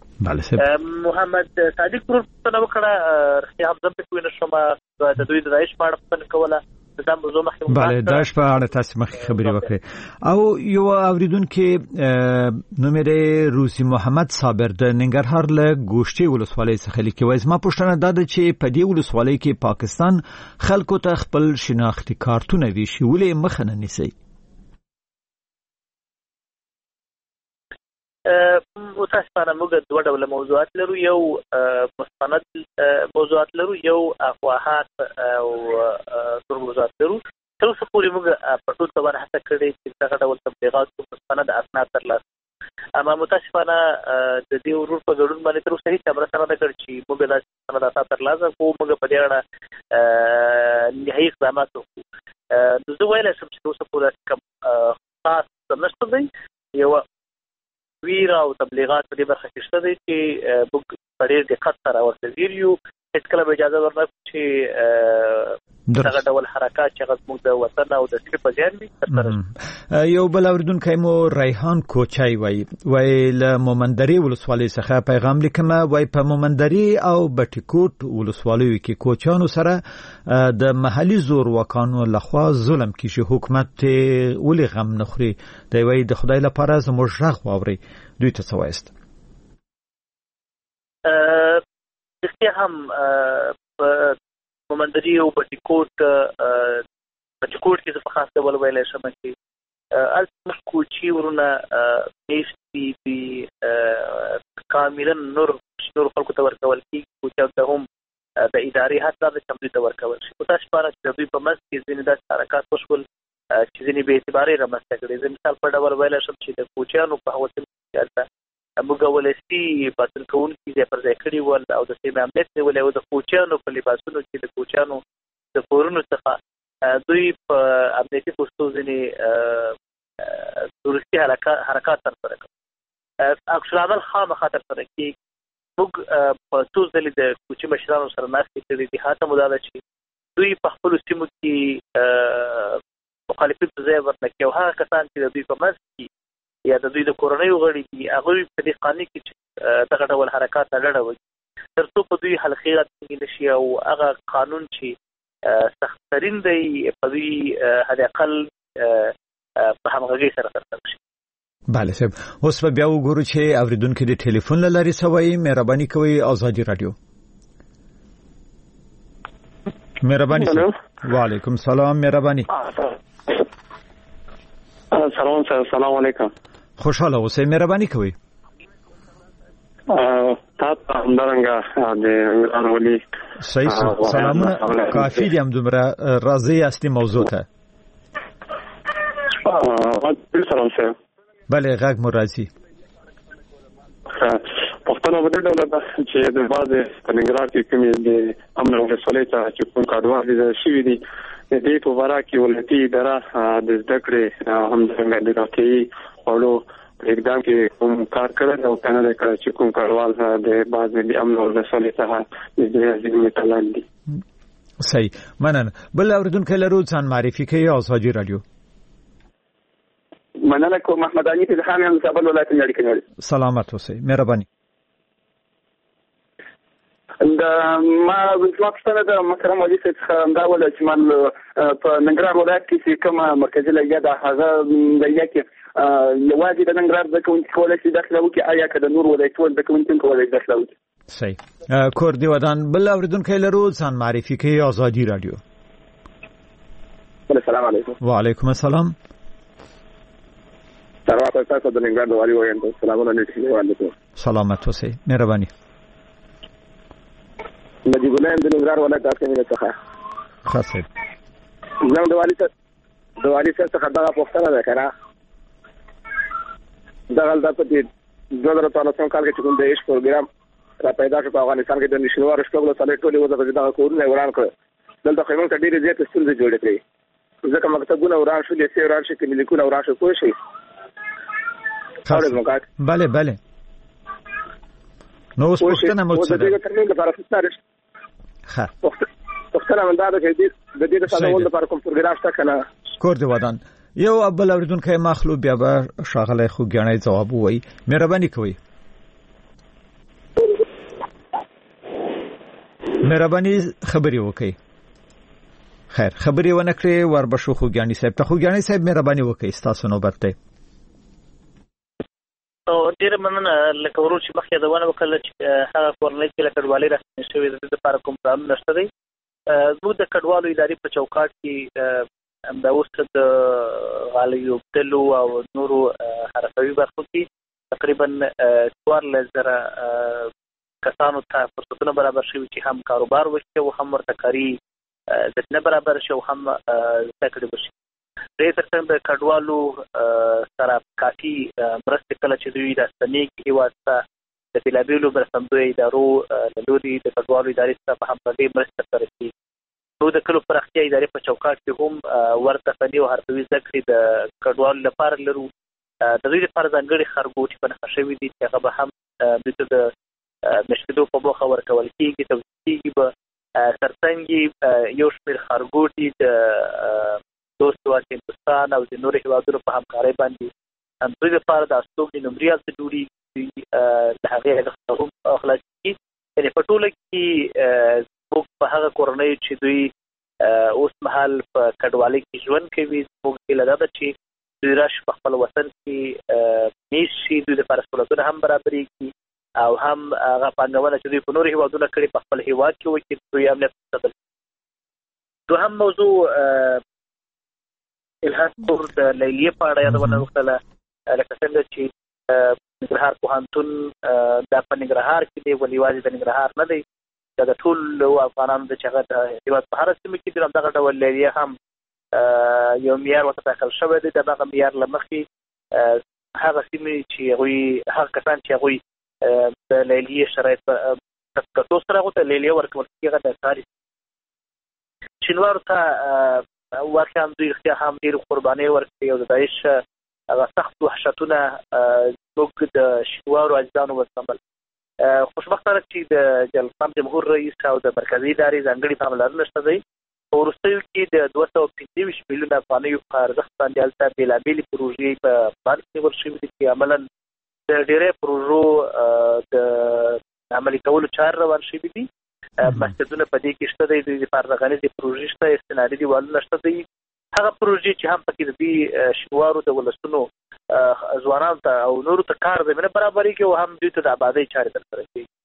محمد صادق ورور پوښتنه وکړه، رښتیا هم زه پکې ونه شوم د دوی د داعش په اړه پوښتنه کوله. دا موضوع مخکې بله داعش په اړه تاسې مخکې خبرې وکړې. او یو اورېدونکي نوم یې روسي محمد صابر د ننګرهار له ګوشتې ولسوالۍ څخه لیکي، وایي زما پوښتنه دا ده چې په دې ولسوالۍ کې پاکستان خلکو ته خپل شناختي کارتونه ویشي، ولې مخه نه نیسئ؟ متاسفانه موږ دوه ډوله موضوعات لرو، یو مستند موضوعات لرو، یو افواهات او نور موضوعات لرو. تر اوسه پورې موږ په ټول توان هڅه کړې چې دغه ډول تبلیغاتو مستند اسناد ترلاسه. اما متاسفانه د دې ورور په ګډون باندې تر اوسه هېڅ مرسته نه ده کړې چې موږ داسې مستند اسناد ترلاسه کړو. موږ په دې اړه نهایي اقدامات وکړو. نو زه ویلی شم چې تر اوسه پورې کوم خاص نشته دی. یو ویره او تبلیغات په دې برخه کې شته دی چې موږ په ډېر دقت سره ورته ځیر یو. هېڅکله به اجازه ورنکړو چې دغه ډول حرکات چې هغه زموږ د وطن او د سیمې په زیان وي ترسره شي. یو بل اورېدونکی مو ریحان کوچی وایي وایي له مومندرې ولسوالۍ څخه پیغام لیکمه. وایي په مومندرې او بټي کوټ ولسوالیو کې کوچیانو سره د محلي زورواکانو لخوا ظلم کیږي، حکومت ولې غم نه خوري؟ دی وایي د خدای لپاره زموږ غږ واورئ. دوی ته څه وایست؟ رښتیا هم په مومندري او بټي کوټ بټي کوټ کې زه په خاص ډول ویلی شم چې هلته زموږ کوچي ورونه میاشتې دي کاملا نور نورو خلکو ته ورکول کېږي. کوچیانو ته هم د ادارې حق دا ده چې دوی ته ورکول شي. متاسفانه چې د دوی په منځ کې ځینې داسې حرکات وشول چې ځینې بې اعتبارۍ رامنځته کړې. زه مثال په ډول ویلی شم چې د کوچیانو په هغو سیمو کې هلته موږ ولسي باطل کوونکي ځای پر ځای کړي ول او د سیمې امنیت نیولی و. د کوچیانو په لباسونو کې د کوچیانو د کورونو څخه دوی په امنیتي پوستو ځینې تورستي حرکات ترسره کړل. عکس العمل خامخا ترسره کېږي. موږ په څو ځلې د کوچي مشرانو سره ناستې کړې دي. هڅه مو دا ده چې دوی په خپلو سیمو کې مخالفین په ځای ورنکړي او هغه کسان چې د دوی په منځ کې یا د دوی د کورنیو غړي دي هغوی په دې قانون کې چې دغه ډول حرکات ته ډډه وکړي تر څو په دوی حلقې راتلونکي نه شي او هغه قانون چې سختترین دی په دوی حد اقل په همغږۍ سره ترسره شي. بله صاحب، اوس به بیا وګورو چې اورېدونکي د ټلیفون له لارې څه وایي. مهرباني کوئ ازادي راډیو. مهرباني صاحب. وعلیکم سلام. مهرباني. سلام سلام سلام علیکم. خوشحاله اوسئ. مهرباني کوئ. تاسو همدارنګه د عمران ولی صحیح سلامونه کافی دي. هم دومره راځي اصلي موضوع ته. سلام سلام. بله غږ مو راځي. پښتنو په دې ډول ده چې د بعضې په ننګرهار کې کومې د امن ولسوالۍ ته چې کوم کډوال دي شوي دي د دې په باره کې ولایتي اداره د زده کړې همدارنګه د روغتیايي خوړو په اقدام کې کوم کار کړی او کنه د کړی چې کوم کډوال د بعضې د امن ولسوالۍ څخه د دې ځینې تلل دي. صحیح مننه. بل اوریدونکو لرو ځان معرفي کوي ازادي رادیو. مننه کوم محمد علي په خان هم زابل ولایت نه اړیکه لري. سلامات اوسئ مهرباني. دا ما ځوابستانه د محترم علي صاحب څخه دا ول چې من په ننګرهار ولایت کې کومه مرکزي لګیا ده هغه لګیا کې یوازې د ننګرهار د کوونکي کولای شي داخله وکړي آیا که د نور ولایتونو د کوونکي کولای شي داخله وکړي. صحیح. کور دی ودان. بل اوریدونکو لرو ځان معرفي کوي ازادي رادیو. السلام علیکم. وعلیکم السلام. سلامات تاسو د ننګرهار د والی وایم سلامونه لیکلي وانه. سلامات اوسئ مهرباني. نجیب الله د ننګرهار ولایت اقلیمي څخه خاصه زم د والی د والی څخه دا پوښتنه ده کنه دا غل د په دوه هزار څلور کال کې کوم د ایش پروګرام را پیدا شو په افغانستان کې د نشنوار شپږ سالې ټولې وځه د کورونه وران کړ دلته خو موږ ډېرې زیاتې ستونزې جوړې کړې ځکه مکتبونه وران شو لیسې وران شو کلینیکونه وران شو پوه شئ. بله بله نو اوس پوښتنه مو څه ده؟ ښه پوښتنه من دا ده چې د دې د ساتلو لپاره کوم پروګرام شته که نه؟ کور دی ودان. یو بل اوریدونکی مخلو بیا به ښاغلی خوږیاڼی ځواب ووایي. مهرباني کوئ. مهرباني خبرې وکړئ. خیر خبرې ونه کړې وربشو خوږیاڼي صاحب ته. خوږیاڼي صاحب مهرباني وکړئ ستاسو نوبت دی. او ډیره مننه لکه ورور چې مخکې یادونه وکړله چې هغه کورنۍ چې له کډوالۍ راستنې شوې د دې لپاره کوم پلانونه نشته دی. زموږ د کډوالو ادارې په چوکاټ کې همدا اوس د غالیو بتلو او نورو حرفوي برخو کې تقریبا څوارلس زره کسانو ته فرصتونه برابر شوي چې هم کاروبار وشي او هم ورته کاري زمینه برابر شي او هم زده کړې وشي. دې ترڅنګ د کډوالو سره کافي مرستې کله چې دوی راستنېږي هېواد ته د بېلابېلو مرستندویه ادارو له لوري د کډوالو ادارې سره په همغږۍ مرسته ترسره کېږي. نو د کلو پراختیا ادارې په چوکاټ کې هم ورته فني او حرفوي زده کړې د کډوالو لپاره لرو. د دوی لپاره ځانګړي خرګوټي په نښه شوي دي چې هغه به هم دوی ته د مشکېدو په موخه ورکول کېږي توضیح کېږي به. ترڅنګ یو شمېر خرګوټي د دوست هېواد هندوستان او د نورو هېوادونو په همکارۍ باندې دوی لپاره د استوګنې نمرې هلته جوړېږي د هغې ارزښت هم خلاص کېږي. یعنې په ټوله کې موږ په هغه کورنیو چې دوی اوس مهال په کډوالۍ کې ژوند کوي زموږ هیله دا ده چې دوی راشي په خپل وطن کې میشت شي دوی لپاره سهولتونه هم برابرېږي او هم هغه پانګونه چې دوی په نورو هېوادونو کړې په خپل هېواد کې وکړي دوی امنیت وساتل. دوهم موضوع الهام پور د لیلیې په اړه یادونه وکړله. لکه څنګه چې ننګرهار پوهنتون دا په ننګرهار کې دی ولې یوازې د ننګرهار نه دی دا د ټولو افغانانو د چې هغه د هېواد په هره سیمه کې دي همدغه ډول لیلیه هم یو معیار ورته ټاکل شوی دی. د دغه معیار له مخې هغه سیمې چې هغوی هغه کسان چې هغوی د لیلیې شرایط په کتو سره هغو ته لیلیه ورکول کېږي هغه د کاري شینوارو ته واقعا دوی رښتیا هم ډېرې قربانۍ ورکړي او د داعش هغه سخت وحشتونه زموږ د شینوارو عزیزانو وزغمل. خوشبختانه چې د جلسام جمهور رئیس او د مرکزي ادارې ځانګړې پاملرنه شته دی. په وروستیو کې د دوه سوه پنځه ویشت میلیونه افغانیو په ارزښت باندې هلته بېلابېلې پروژې په بند کې نیول شوي دي چې عملا د ډېری پروژو د عملي کولو چارې روان شوي دي. مسجدونه په دې کې شته دی دوی لپاره د غنیزې پروژې شته استنادي دیوالونه شته دی. هغه پروژې چې هم پکې د دوی شینوارو د ولسونو ځوانانو ته او نورو ته کار زمینه برابرېږي او هم دوی ته د ابادۍ چارې ترسره کېږي.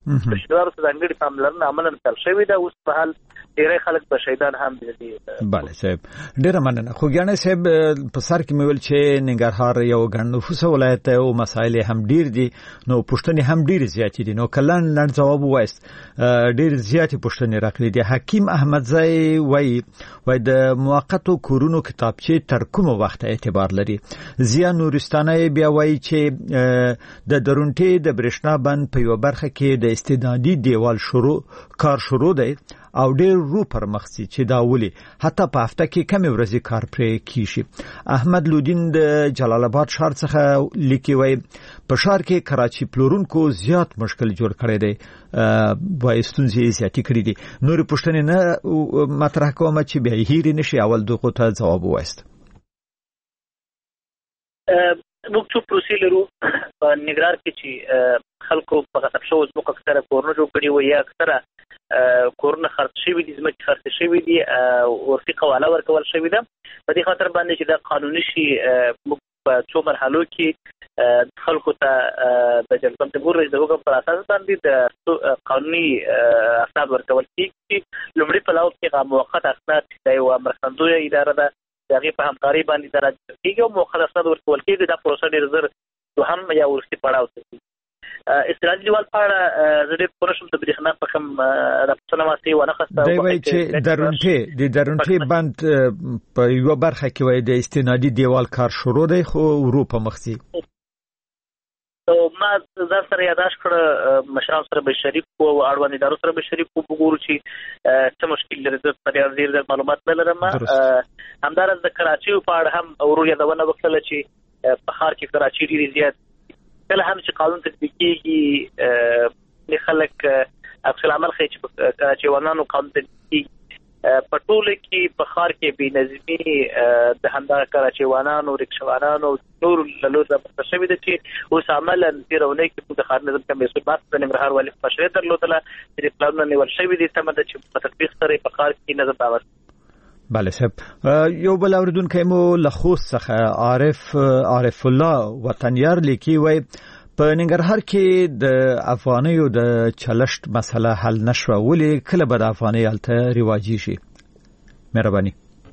شهیدانو ته ځانګړي پاملرنه عملاً کړل شوې ده. اوس په حال ډېری خلک به شهیدان هم دي. بله صاحب ډیره مننه. خوږیاڼی صاحب په سر کې مې ویل چې ننګرهار یو ګڼ نفوسه ولایت دی او مسایل هم ډیر دي نو پوښتنې هم ډیر زیات دي. نو کله لنډ ځواب وایست ډیر زیاتې پوښتنې راکړې دي. حکیم احمدزی وایي وای د موقتو کورونو کتابچې تر کومه وخت اعتبار لري. زیا نورستانه بیا وایي چې د درونټې د برېښنا بند په یو برخه کې د استنادي دیوال شروع کار شروع دی او ډېر رو پر مخسي چې دا ولي حتی په هفته کې کم ورځې کار پرې کیږي. احمد لودین د جلال آباد ښار څخه لیکي وای په ښار کې کراچي پلورونکو زیات مشکل جوړ کړی دی وای ستونزې زیاتې کړې دي. نور پوښتنې نه مطرح کوم چې به هیري نشي اول دغه ته جواب وایست. موږ څو پروسې لرو په نګرهار کې چې خلکو په غصب شو ځمکو اکثره کورونه جوړ کړي وي یا اکثره کورونه خرڅ شوي دي ځمکې خرڅ شوي دي او ورته قواله ورکول شوې ده. په دې خاطر باندې چې دا قانوني شي موږ په څو مرحلو کې خلکو ته د جلسه د ګور رئیس د حکم پر اساس باندې د قانوني اسناد ورکول کیږي. لومړی په لاو کې غو موقت اسناد د یو مرکزي اداره ده دغه په همکاري باندې درجه کیږي او موقت اسناد ورکول کیږي. دا پروسه ډېر زر دوهم یا ورستی پړاو ته استراتیجي دیوال پاړه زړه پرشم د برېښنا په کوم راپورونه واسي ونه خسته دی وای چې درونټې د درونټې بند په یو برخه کې وای د استنادي دیوال کار شروع دی خو ورو په مخسي. او ما زه سره یاداش کړ مشران سره به شریک او اړوند ادارو سره به شریک وګورو چې څه مشکل لري. د پریار ډیر معلومات لرم. همدارس د کراچي په اړه هم ورو یادونه وکړه چې په ښار کې کراچي ډیر زیات کله هم چې قانون تطبیق کیږي نه خلک اصل عمل خې چې ونانو قانون تطبیق په ټوله کې په ښار کې بې نظمي د همدا کراچي ونانو رکشوانانو نور له لور د شوی د چې اوس عملاً پیرونه کې د ښار نظم کې مسؤلیت د ننګرهار والي په شری درلودله چې پلان نیول شوی دي تم د چې په تطبیق سره په ښار کې نظم راوست. بله صاحب یو بل اوریدونکی مو له خوست څخه عارف عارف الله وطنیار لیکي وای په ننګرهار کې د افغانیو د چلشت مسله حل نشوه ولې کله به د افغاني الته رواجي شي. مهرباني.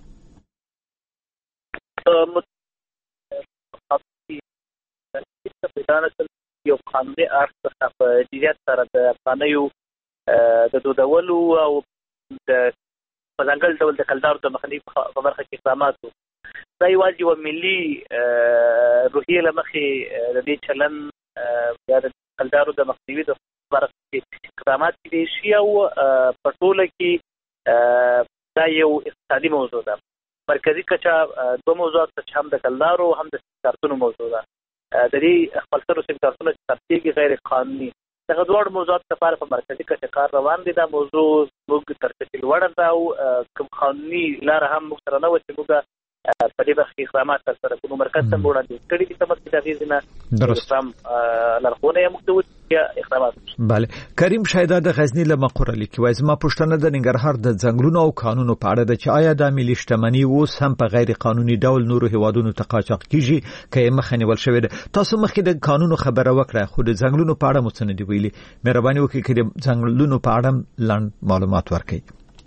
یو قانوني ارث په جديات سره د افغانیو د دودولو او د په ځنګل ډول د کلدارو د مخنیوي په برخه کې اقدامات دا یوازې یو ملي روحیه لمخې د دې چلن یا د کلدارو د مخنیوي د برخه کې اقدامات دي شي او په ټوله کې دا یو اقتصادي موضوع ده. مرکزی کچا دوه موضوعات چې هم د کلدارو هم د سکتورونو موضوع ده. د دې خپل سره سکتورونه چې ترتیب غیر قانوني دغه دوه موضوعات لپاره په مرکزی کچا کار روان دي. دا موضوع موږ ترتیب وړاندې دا او کوم قانوني لار هم موږ سره نه و چې موږ په دې برخه کې اقدامات سره کوم مرکز ته وړاندې کړي دي. تمت د غیزنه درست لارښوونه یې موږ ته اقدامات. بله کریم شایدا د غزنی له مقر لیکي وای زما پښتنه د ننګرهار د ځنګلونو او قانونو په اړه د چې آیا د ملي شتمنۍ اوس هم په غیر قانوني ډول نورو هیوادونو ته قاچاق کیږي کې مخه نیول شوې ده. تاسو مخکې د قانونو خبره وکړه خو د ځنګلونو په اړه مستند ویلي. مهرباني وکړئ چې د ځنګلونو په اړه لاندې معلومات ورکړئ.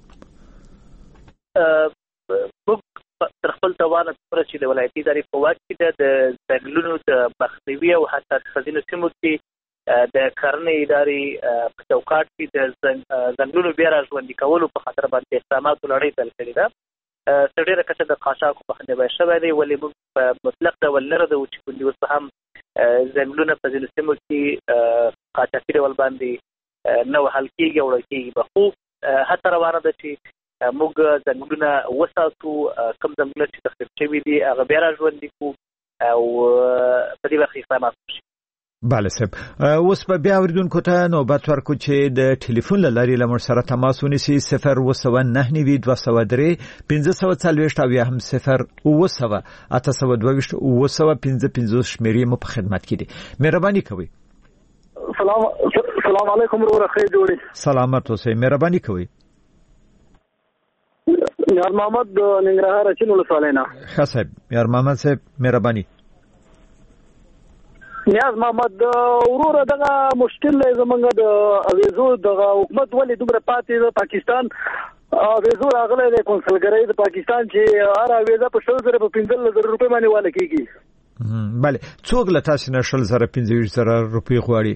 تر خپل توان سره چې د ولایتي ادارې په واک کې د ځنګلونو د مخنیوي او حتی د خزینو سیمو کې د کرنې ادارې په چوکاټ کې د ځنګلونو بیا راژوندي کولو په خاطر باندې اقدامات لړۍ پیل کړې ده. ډېره کچه د قاچاقو مخنیوی شوی دی ولې موږ په مطلق ډول نه ردو چې کوم اوس هم ځنګلونه په ځینو سیمو کې قاچاقي ډول باندې نه وهل کېږي او وړل کېږي. به خو هڅه روانه ده چې موږ ځنګلونه وساتو کوم ځنګلونه چې تخریب شوي دي هغه بیا راژوندي کړو او په دې برخه اقدامات وشي. بله صاحب اوس په بیا اوریدونکو ته نوبت ورکو چې د ټلیفون له لارې له موږ سره تماس ونیسي صفر اوه سوه نهه نوي دوه سوه درې پنځه سوه څلوېښت او یا هم صفر اوه سوه اته سوه دوه ویشت اوه سوه پنځه پنځوس شمېرې مو په خدمت کې دي. مهرباني کوئ. سلام سلام علیکم وروره خیر جوړې. سلامت اوسئ. مهرباني کوئ. یار محمد ننګرهار اچین ولسوالۍ نه. ښه صاحب یار محمد صاحب مهرباني. نیاز محمد وروره دغه مشکل زمونږ د ویزو د حکومت ولې دومره پاتې د پاکستان ویزو راغلی د کنسلګرۍ د پاکستان چې هر ویزه په شل زره په پنځه زره روپۍ باندې واله کیږي. بله څوک له تاسو نه شل زره پنځه زره روپۍ غواړي؟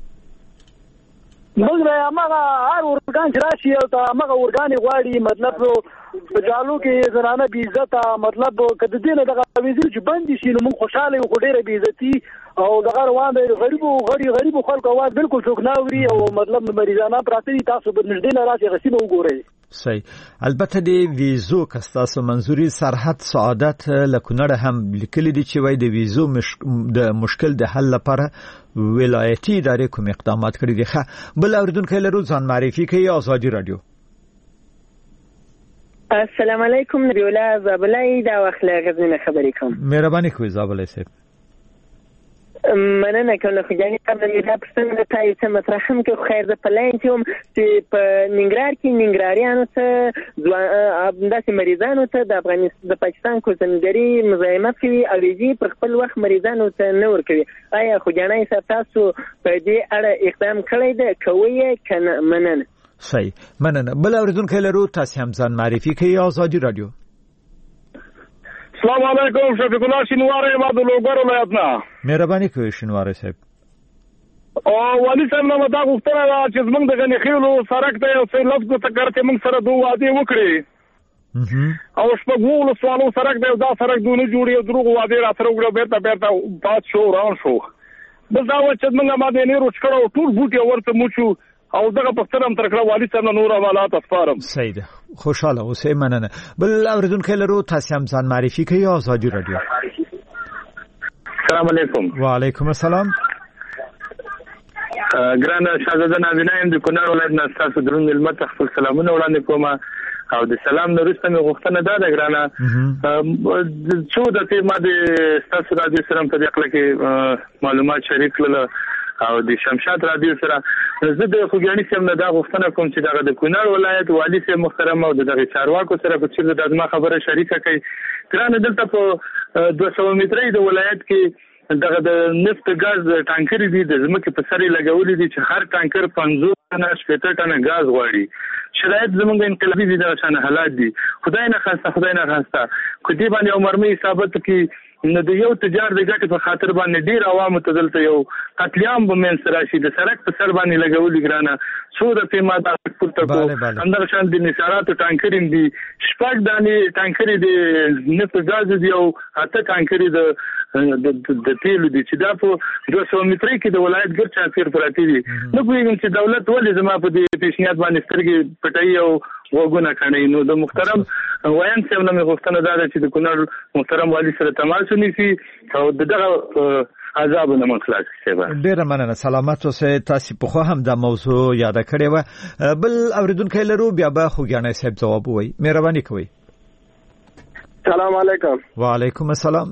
موږ را هغه هر ورګان چې راشي او ته هغه ورګان غواړي، مطلب په جالو کې زنانه بې عزته، مطلب کده دینه دغه ویزې چې بند شي نو موږ خوشاله یو، خو ډېره بې عزتي او دغه روان دی. غریبو غړي غریبو خلکو اواز بالکل څوک نه اوري او مطلب مریضانه پراته دي. تاسو به نږدې نه راشي غسیبه وګورئ. صحیح. البته د ویزو کستاسو منظوري سرحد سعادت لکونړ هم لیکلي دي چې وای د ویزو مشک... د مشکل د حل لپاره ولایتي ادارې کوم اقدامات کړي دي. ښه بل اوریدونکو لرو ځان معرفي کوي. آزادي رادیو. السلام علیکم. نبی الله زابلای دا واخله غزنه خبرې کوم. مهرباني کوئ زابلای صاحب. مننه کوم. خو یعنی قبل می دا پښتنه ته چې مطرحم کې خیر د پلاین ته چې په ننګرهار کې ننګرهاریانو ته داسې مریضانو ته د افغانستان د پاکستان کوزنګری مزاحمت کوي او یې پر خپل وخت مریضانو ته نه ورکوي. آیا خو جنای تاسو په دې اړه اقدام کړی دی؟ کوي کنه؟ مننه. صحیح. مننه. بل اوریدونکو لرو تاسو هم ځان معرفي کوي. آزادي رادیو. السلام علیکم. شفیق الله شینواری ما د لوګر ولایت نه. مهرباني کوئ شینواری صاحب. او والی صاحب نو دا غوښتنه ده چې موږ د غنی خېلو سرک ته یو څه لفظ ته کړته موږ سره دوه وعده وکړي او شپږو سوالو سرک دی دا سرک دونه جوړي او دروغ وعده را سره وګړو بیرته بیرته پات شو روان شو. بل دا و چې موږ ما د نه روچ کړو ټول بوټي ورته موچو او دغه پښتنم تر کړه والی صاحب نور حوالات اسپارم. صحیح ده. خوشاله اوسئ. مننه. بل اوریدونکو لرو تاسو هم ځان معرفي کوي. آزادي رادیو. السلام علیکم. وعلیکم السلام. ګرانه شاهزاده نازنین د کونړ ولایت نه تاسو درون ملت خپل سلامونه وړاندې کوم او د سلام نورسته مې غوښتنه ده د ګرانه څو د ما د تاسو رادیو سره په دغه کې معلومات شریک کړل او د شمشاد رادیو سره زه د خوګیانی سم نه دا غوښتنه کوم چې دغه د کونړ ولایت والی سي محترم او دغه چارواکو سره په څیر د ازما خبره شریکه کوي. ګرانه دلته په دوه سوه مترې د ولایت کې دغه د نفت غاز ټانکر دي د زمکه په سری لګولې دي چې هر ټانکر پنځوس ټنه شپږ ټنه غاز غواړي. شرایط زمونږ انقلابي دي د شان حالات دي. خدای نه خاصه خدای نه خاصه کو دي باندې عمرمي ثابت کی نو د یو تجار د ګټې په خاطر باندې ډیر عوام ته دلته یو قتلیام به من سره شي د سرک په سر باندې لګولې ګرانه څو د پیما د پورته کو اندر شان د نشارات ټانکرین دي شپږ دانې ټانکرې دي نفت غاز دي او اته ټانکرې د د تیلو دي چې دا په دوه سوه مترې کې د ولایت ګر چاپیر پراتی دي. نو کوم چې دولت ولې زما په دې پیشنهاد باندې سترګې پټي او وګونه کړي. نو د محترم وایان څنګه مې غوښتنه ده چې د کونړ محترم والی سره تماس ونیسي او دغه عذاب نه مخلاص شي. ډیر مننه. سلامت اوسئ. تاسو په خو هم د موضوع یاد کړی و. بل اوریدونکو لرو بیا به خوګیانی صاحب جواب وایي. مهرباني کوئ. السلام علیکم. وعلیکم السلام.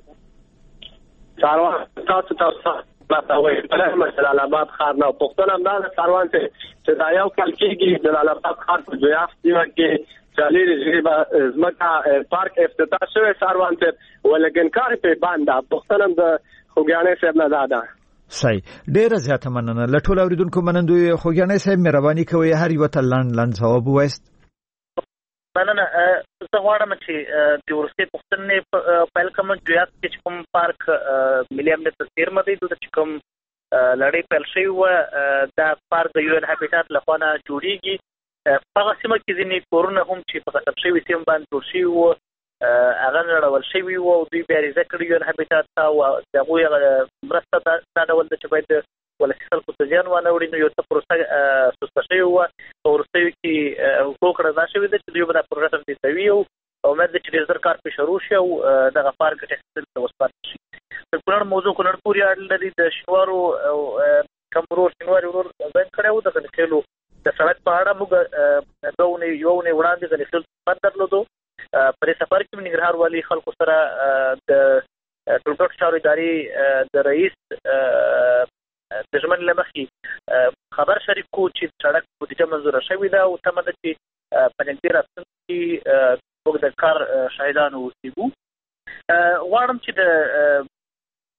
چارواک تاسو تاسو تاسو په مثلا آباد خار نه پښتون هم دا کاروان ته چې دا یو کال کېږي د آباد خار په جواب دی چې چالي رجبه زمکا پارک افتتاح شوی کاروان ته ولګن کار په باندې پښتون هم د خوګیانی صاحب نه دادا. صحیح. ډیره زیاته مننه. لټول اوریدونکو منندوی خوګیانی صاحب مهرباني کوئ هر یو ته لاند لاند جواب وایست. مننه. زه غواړم چې د ورسته پښتنې په الکم جویات کې کوم پارک ملي امنیت تیر مده د کوم لړۍ پیل شوی و دا پارک د یو ان هابیټات لخوا جوړیږي. هغه سیمه کې ځینې کورونه هم چې په خطر شوی سیم باندې جوړ شوی و هغه نړول شوی و او دوی بیا ذکر یو ان هابیټات تا او دغه مرسته دا ډول د چې باید ولسی خلکو ته ځان ونه وړي. نو یو څه پروسه سوسته شوی و او ورسته کې حقوق رضا شوی د چې دوی به دا پروګرام دي کوي او امید چې ډیر زر کار په شروع شي او دغه پارک ټیکسل ته وسپارل شي. د کونړ موضوع کونړ پوری اړه لري د شوارو او کمرو شنواري ورور ځین کړو د خلکو د سړک په اړه موږ دوه یو نه وړاندې د خلکو په درلودو پر سفر کې نګرهار والی خلکو سره د ټولګټ چارو ادارې د رئیس د ژمن لمخي خبر شریک کو چې سړک بودیجه منظور شوی دا او تم ده چې په نږدې راتلونکي موږ د کار شاهدان اوسېږو. غواړم چې د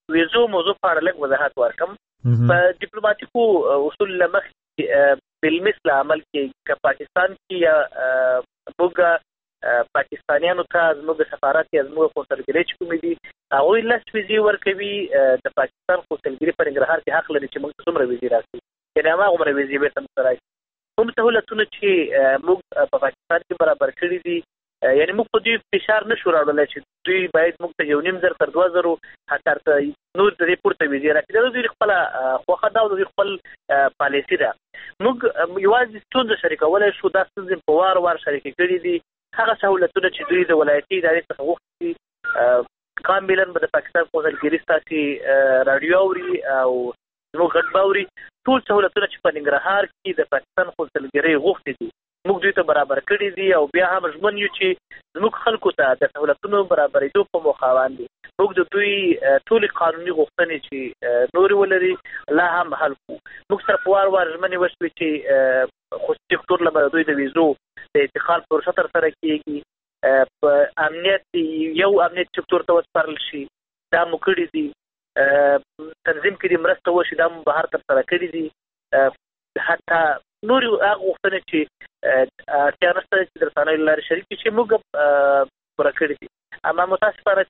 ویزو موضوع په اړه لږ وضاحت ورکم. په ډیپلوماټیکو اصول لمخې بالمثل عمل کې که پاکستان کې یا موږ پاکستانیانو ته زموږ سفارت یا زموږ قونسلګرۍ چې کومې دي هغوی لس ویزې ورکوي. د پاکستان قونسلګري په ننګرهار کې حق لري چې موږ ته څومره ویزې راکړي، یعنې هماغومره ویزې بېرته موږ ته راکړي. کوم سهولتونه چې موږ په پاکستان کې برابر کړي دي، یعنې موږ په دوی فشار نشو راوړلی چې دوی باید موږ ته یو نیم زر تر دوه زرو حتی نور د دې پورته ویزې راکړي. دا د دوی خپله خوښه ده او د دوی خپل پالیسي ده. موږ یوازې ستونزه شریکولی شو، دا ستونزې په وار وار شریکې کړي دي. هغه سهولتونه چې دوی د ولایتي ادارې څخه غوښتي دي کاملا به د پاکستان قونسلګري ستاسې راډیو اوري او زموږ غږ به اوري. ټول سهولتونه چې په ننګرهار کې د پاکستان قونسلګرۍ غوښتي دي موږ دوی ته برابر کړي دي او بیا هم ژمن یو چې زموږ خلکو ته د سهولتونو برابرېدو په موخه باندې موږ د دوی ټولې قانوني غوښتنې چې نورې ولري لا هم حل کړو. موږ سره په وار وار ژمنې وشوې چې خصوصي سکتور له دوی د ویزو د انتقال پروسه ترسره کېږي، په امنیت یو امنیت سکتور ته وسپارل شي، دا مو کړي دي. تنظیم کې دې مرسته وشي، دا مو بهر ترسره کړي دي. حتی نورې هغه غوښتنې چې اړتیا نشته چې د رسنیو له لارې شریکې شي موږ پوره کړي دي. اما متاسفانه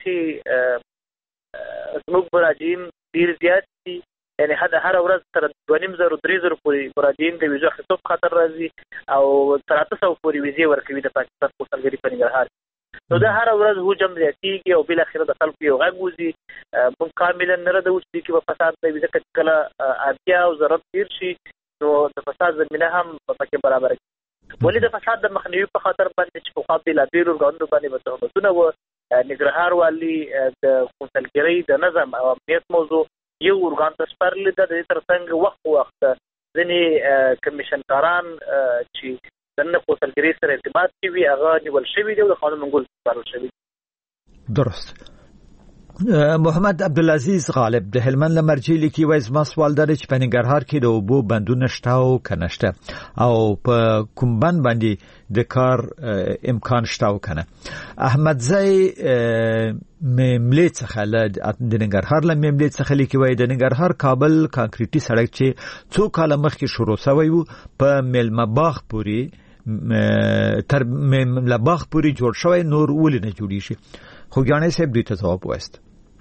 چې زموږ مراجعین ډېر زیات دي، یعنې هره ورځ تر دوه نیم زرو درې زرو پورې مراجعین د ویزو اخیستو په خاطر راځي او تر اته سوو پورې ویزې ورکوي د پاکستان قونسلګري په ننګرهار کې. نو دا هره ورځ حجم زیاتېږي او بالاخره د خلکو یو غږ وځي. موږ کاملا نه ردوو چې دې کې به فساد نه وي، ځکه چې کله اړتیا او ضرورت تېر شي نو د فساد زمینه هم پکې برابره کړي. ولې د فساد د مخنیوي په خاطر باندې چې پخوا بېلابېلو ارګانونو باندې به تهمتونه وه. ننګرهار والي د قونسلګرۍ د نظم او امنیت موضوع یو ارګان ته سپارلې ده. د دې تر څنګ وخت په وخت ځینې کمیشنکاران چې د نن قونسلګرۍ سره ارتباط کې وي هغه نیول شوي دي او د قانون منګول سپارل شوي دي. درست. محمد عبدالعزیز غالب د هلمند له مرجع لیکي وایي زما سوال دا دی چې په ننګرهار کې د اوبو بندونه شته او که نشته او په کوم بند باندې د کار امکان شته او که نه. احمدزی میملې څخه د ننګرهار له میملې څخه لیکي وایي د ننګرهار کابل کانکریټي سړک چې څو کاله مخکې شروع شوی و په میلمه باغ پورې تر میلمه باغ پورې جوړ شوی، نور ولې نه جوړیږي؟ خوږیاڼي صاحب دوی ته ځواب وایست.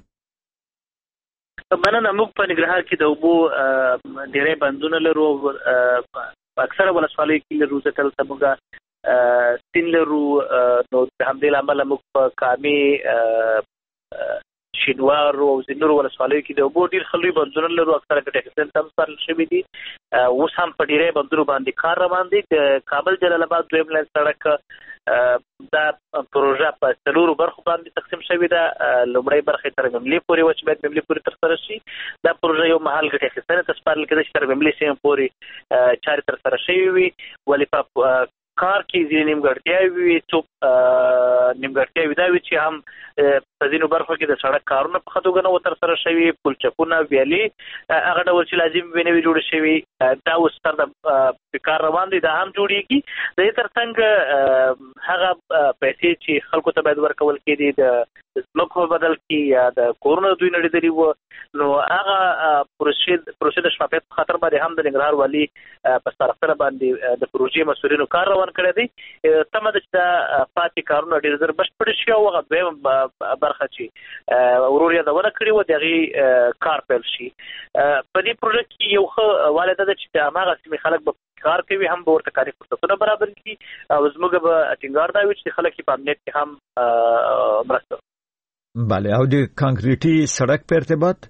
مننه. موږ په ننګرهار کې د اوبو ډېری بندونه لرو، اکثره ولسوالیو کې لرو، ځکه دلته موږ سیند لرو. نو د همدې له امله موږ په کامې، شینوارو او ځینو نورو ولسوالیو کې د اوبو ډېر ښه لوی بندونه لرو، اکثره ګټې اخیستل هم سپارل شوي دي. اوس هم په ډېری بندونو باندې کار روان دی. د کابل جلال آباد دویم لاین سړک دا پروژه په څلورو برخو باندې تقسیم شوې ده. لومړۍ برخه تر میملې پورې وه چې باید میملې پورې ترسره شي. دا پروژه یو مهال ګټې اخیستنې ته سپارل کېده چې تر میملې سیمې پورې چارې ترسره شوې وي. ولې په کار کې ځینې نیمګړتیاوې وي، څوک نیمګړتیاوې دا وي چې هم په ځینو برخو کې د سړک کارونه په ښه توګه نه وو ترسره شوي، پلچکونه ویالې هغه ډول چې لازم وي نه وي جوړې شوي. دا اوس سر د کار روان دی، دا هم جوړېږي. د دې تر څنګ هغه پیسې چې خلکو ته باید ورکول کېدي د ځمکو په بدل کې یا د کورونو دوی نړېدلي وو، نو هغه پروسې د شفافیت په خاطر باندې هم د ننګرهار والي په سپارښتنه باندې د پروژې مسؤلینو کار روان کړی دی. تمه ده چې دا پاتې کارونه ډېر ژر بشپړ شي او هغه دویمه برخه چې ورور یادونه کړې وه د هغې کار پیل شي. په دې پروژه کې یو ښه والی دا ده چې د هماغه سیمې خلک به کار کوي، هم به ورته کاري فرصتونه برابر کړي او زموږ به ټینګار دا وي چې خلک یې په امنیت کې هم مرسته. بله. او د کانکریټي سړک په ارتباط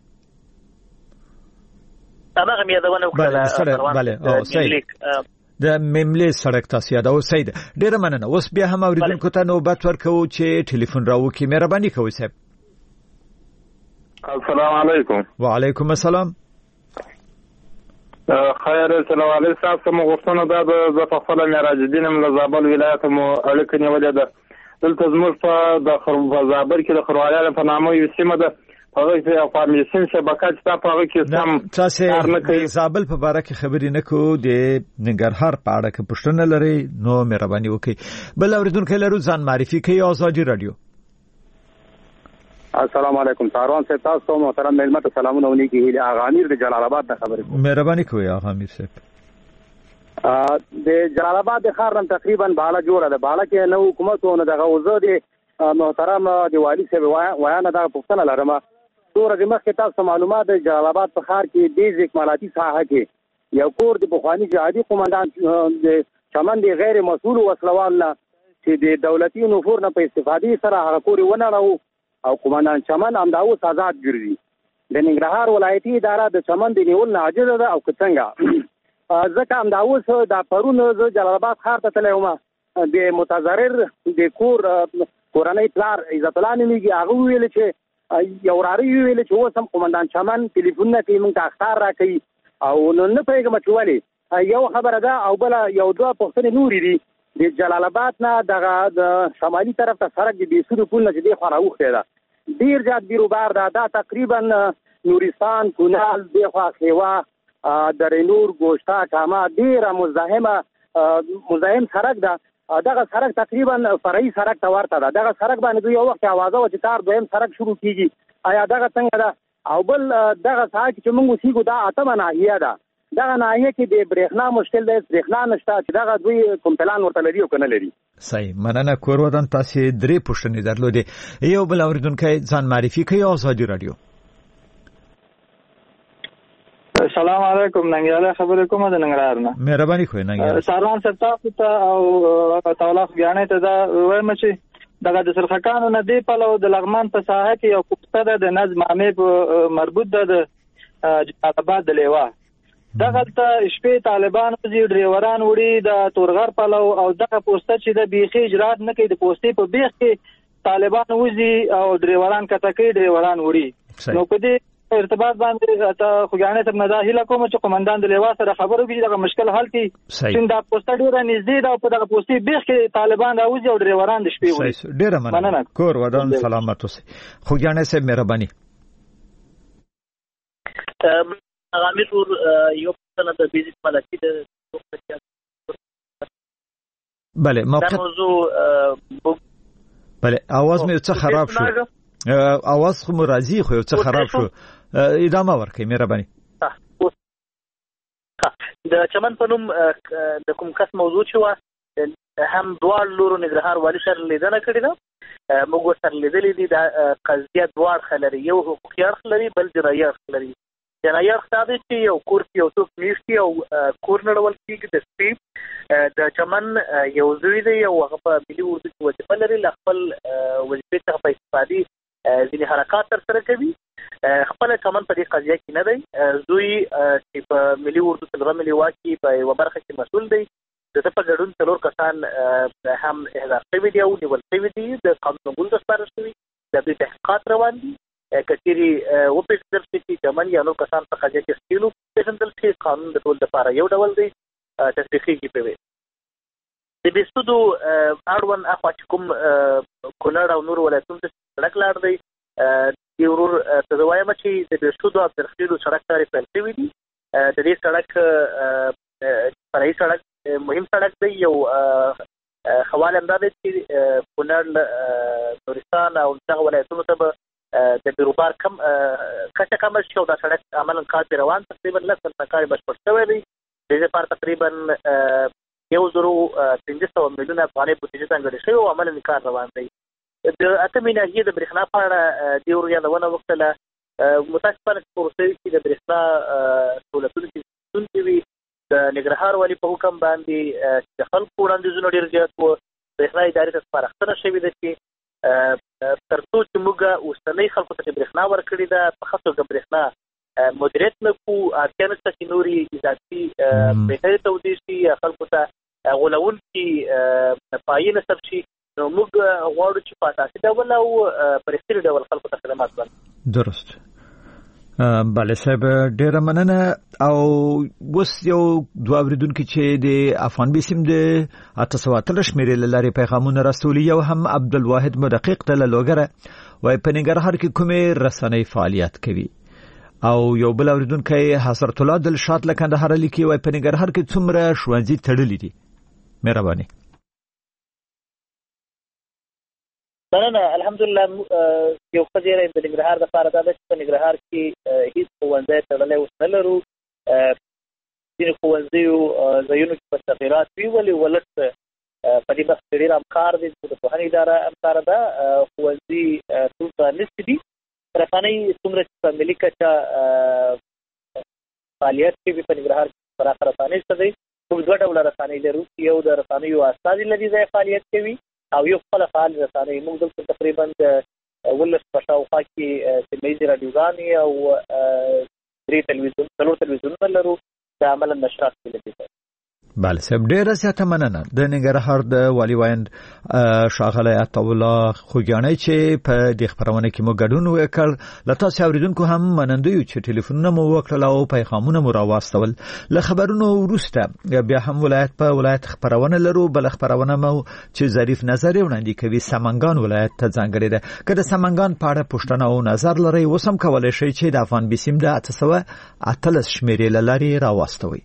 هماغه مې یادونه وکړله. بله. او صحیح د میملې سړک تاسو یادو. سید ډیره مننه. اوس بیا هم اوریدونکو ته نوبت ورکوو چې ټلیفون راوکړي. مهرباني کوئ صاحب. السلام علیکم. وعلیکم السلام. خیر السلام علیکم. تاسو مو غوښتنه ده د خپل معراج الدین له زابل ولایت مو اړیکه نیولې ده. دلته زموږ په د زابل کې د خروالانو په نامه یو سیمه ده، هغه چې فارمیسین شبکه چې تا په هغه کې سم کار نه کوي. زابل په باره کې خبرې نه کوو، د ننګرهار په اړه که پوښتنه لرئ نو مهرباني وکړئ. بل اوریدونکی لرو، ځان معرفي کوي. ازادي رادیو. السلام علیکم ساروان صاحب، تاسو محترم ملمت سلامونه ونیکی هیله اغا امیر د جلال آباد د خبرې کوم. مهرباني کوئ اغا امیر صاحب. د جلال آباد د ښار نن تقریبا بالا جوړه ده. بالا کې نو حکومت او دغه وزو د محترم د والی صاحب ویانه د پښتنه لرمه تور د مخ کې تاسو معلومات د جلال آباد په ښار کې د اکمالاتي ساحه کې یو کور د بخوانی جهادي قومندان د چمن د غیر مسؤل وسلوال نه چې د دولتي نفور نه په استفادې سره هغه کور ونړو او قومندان چمن امداو آزاد ګرځي. د ننګرهار ولایتي اداره د چمن د نیول نه عاجزه ده او څنګه ځکه امداو د پرون ز جلال آباد ښار ته تلوم د متضرر د کور کورنۍ پلار عزت الله نومیږي. هغه ویل چې یو راری ویل چې اوس هم قومندان چمن ټلیفون نه کوي، موږ ته اخطار راکوي او نو نه پوهېږم چې ولې. یو خبره ده او بله یو دوه پوښتنې نورې دي. د جلال آباد نه دغه د شمالي طرف ته سړک د بیسورو پل نه چې دې خوا راوښتی ده ډېر زیات بیروبار ده. دا تقریبا نورستان، کونال، دې خوا خیوا، درې نور، ګوشته، کامه ډېره مزاحمه مزاحم سړک ده. دغه سړک تقریبا فرعي سړک ته ورته ده. دغه سړک باندې یو وخت اوازه وه چې کار دویم سړک شروع کېږي. آیا دغه څنګه ده؟ او بل دغه ساحه کې چې موږ اوسېږو دا اتمه ناحیه ده. دغه ناحیه کې د برېښنا مشکل دی، برېښنا نشته چې دغه دوی کوم پلان ورته لري او که نه لري. صحیح، مننه. کور ودان تاسې درې پوښتنې درلودې. یو بل اورېدونکی ځان معرفي کوي. ازادي راډیو. السلام علیکم، ننګیاله خبرې کومه د ننګرهار نه. مهرباني کوئ ننګیاله. ساروان صاحب تاسو ته او تولاخ بیانې ته دا وایم چې دغه د سرخکانو نه دی پلو د لغمان په ساحه کې یو کوڅه ده د نظم عامې مربوط ده د جلال آباد د لیوا. دغه ته شپې طالبان وزي ډریوران وړي د تورغر پلو او دغه پوسټه چې د بیخي اجرات نه کوي د پوسټې په بیخ کې طالبان وزي او ډریوران کټکې ډریوران وړي. نو په دې ارتباط باندې ته خوګانې تر نه دا هیله کوم چې قومندان د لیوا سره خبرو کې دغه مشکل حل کړي چې دا پوسټه ډیره نږدې ده او په دغه پوسټې بیخ کې طالبان راوځي او ډریوران د شپې وړي. ډیره مننه. کور ودان سلامت اوسئ. خوګانې صاحب مهرباني. امیر ور یو څه د بیزیک ملکی د بله موقع موضوع بله اواز مې څه خراب شو. اواز خو مرضی خو یو څه خراب شو. ادامه ورکړئ مهرباني. د چمن په نوم د کوم کس موضوع چې وه هم دواړو لورو ننګرهار والي سره لیدنه کړې ده. موږ ورسره لیدلې دي. دا قضیه دواړه اړخه لري، یو حقوقي اړخ لري بل جنایي اړخ لري. جنایي اړخ دا دی چې یو کور کې یو څوک میشتي او کور نړول کېږي د سپي. د چمن یو زوی دی او هغه په ملي اردو کې وظیفه لري، له خپل وظیفې څخه په استفادې ځینې حرکات ترسره کوي. خپله چمن په دې قضیه کې نه دی. زوی چې په ملي اردو څلورمه لیوا کې په یوه برخه کې مسؤل دی، د ده په ګډون څلور کسان هم احضار شوي دي او نیول شوي دي، د قانون ګل سپارل شوي. د دوی تحقیقات روان دي. کچېرې وپېژندل شي چې چمن یا نور کسان په قضیه کې ښکېل وپېژندل شي، قانون د ټول دپاره یو ډول دی، تطبیقېږي پرې. د بېسودو اړوند اخوا چې کوم کونړ او نور ولایتونو ته سړک لاړ دی، دې ورور ته زه وایم چې د بېسودو او عبدالخلیلو سړک چارې پیل شوي دي. د دې سړک فرعي سړک مهم سړک دی. یو حواله همدا دی چې کونړ نورستان او دغه ولایتونو ته به د بیروبار کم کچه کمه شي او دا سړک عملا کار پرې روان تقریبا لس سلنه کار یې بشپړ شوی دی. د دې لپاره تقریبا یو زرو پنځه سوه میلیونه افغانۍ بودیجه ځانګړې شوې او عملا کار روان دی. د اتمې ناحیې د برېښنا په اړه دې ورو یادونه وکړله. متاسفانه چې په وروستیو کې د برېښنا سهولتونو کې ستونزې وي. د ننګرهار والي په حکم باندې د خلکو وړاندیزونه ډېر زیات وو. برېښنا ادارې ته سپارښتنه شوې ده چې تر څو چې موږ اوسنۍ خلکو ته برېښنا ورکړې ده په ښه توګه برېښنا مدیریت نه کړو، اړتیا نشته چې نورې اضافي بهترې تودې شي یا خلکو ته غولونکي پایې نصب شي. نو موږ غواړو چې په اساسي ډول او په رښتیني ډول خلکو ته خدمات ورکړو. درست. بله صاحب ډیره مننه. او اوس یو دوه اورېدونکي چې د افغان بي سیم د اته سوه اتلس شمېرې له لارې پیغامونه رسولي. یو هم عبدالواحد مدقق ته له لوګره وایي په ننګرهار کې کومې رسنۍ فعالیت کوي. او یو بل اورېدونکی حضرت الله دلشاد له کندهار لیکي وایي په ننګرهار کې څومره ښوونځي تړلي دي. مهرباني. مننه الحمدلله یو خزیره د ننګرهار د لپاره دا چې په ننګرهار کې هیڅ ښوونځی تړلی اوس نه لرو. ځینې ښوونځیو ځایونو کې به تغیرات وي، ولې ولټ په دې بخت کې ډېر همکار دي، د پوهنې اداره همکاره ده. ښوونځي ټول پرانیستي دي. رسنۍ څومره چې په ملي کچه فعالیت کوي په ننګرهار کې پراخه رسنۍ څه دی. موږ دوه ډوله رسنۍ لرو، یو د رسنیو استازي له دې ځایه فعالیت کوي او یو خپله فعال رسنۍ. موږ دلته تقریبا د ولس په شاوخوا کې سیمه ییزې راډیوګانې او درې تلویزیون څلور تلویزیونونه لرو د عملا نشرات کې لدې ځای. بله صاحب ډیره زیاته مننه. د ننګرهار د والي ویند ښاغلی عطاالله خوږیاڼی چې په دې خپرونه کې مو ګډون وکړ. له تاسو اوریدونکو هم مننده یو چې ټلیفونونه مو وکړل او پیغامونه مو راواستول. له خبرونو وروسته بیا هم ولایت په ولایت خپرونه لرو. بل خپرونه مو چې ظریف نظر وړاندې کوي سمنګان ولایت ته ځانګړې ده. که د سمنګان په اړه پوښتنه او نظر لرئ اوس هم کولی شئ چې د افغان بیسیم د اته سوه اتلس شمېرې له لارې راواستوئ.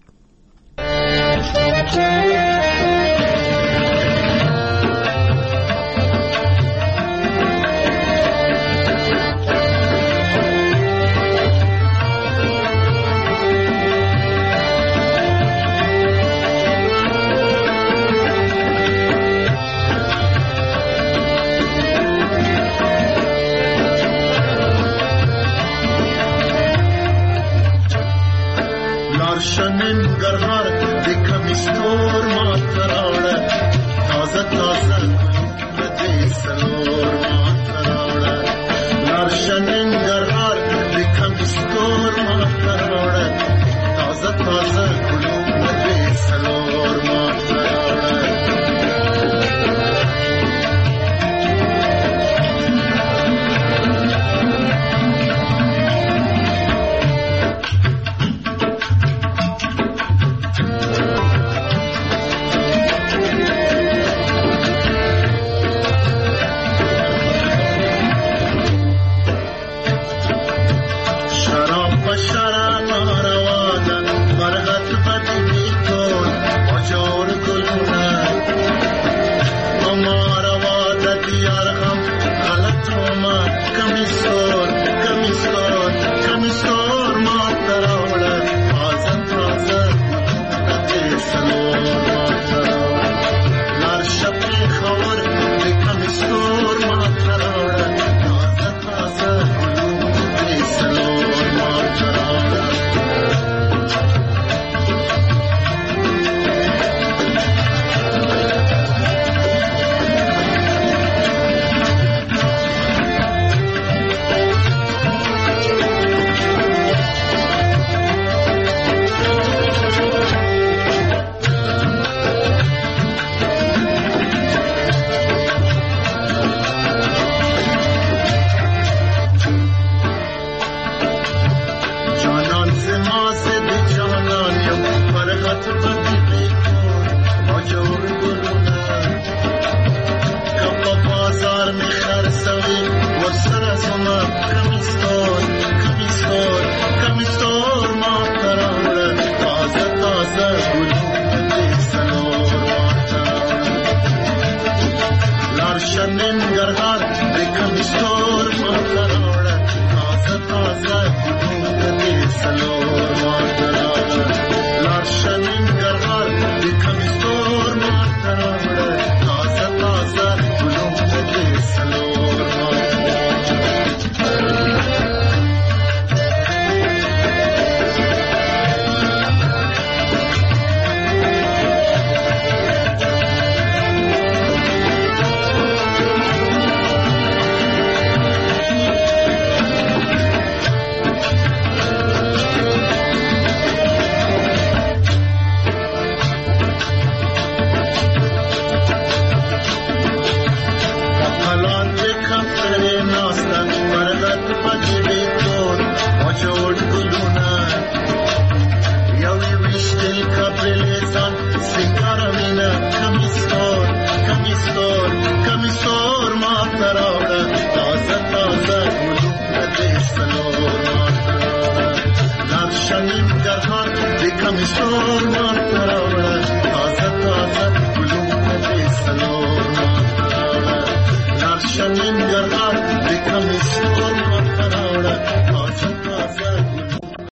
ننګرهار د کمیستور ماته راوړه، تازه تازه ګلونه دې څلور ماته راوړه. لاړشه ننګرهار د کمیستور ماته راوړه، تازه تازه ګلونه دې څلور ماته راوړه. شننګرهار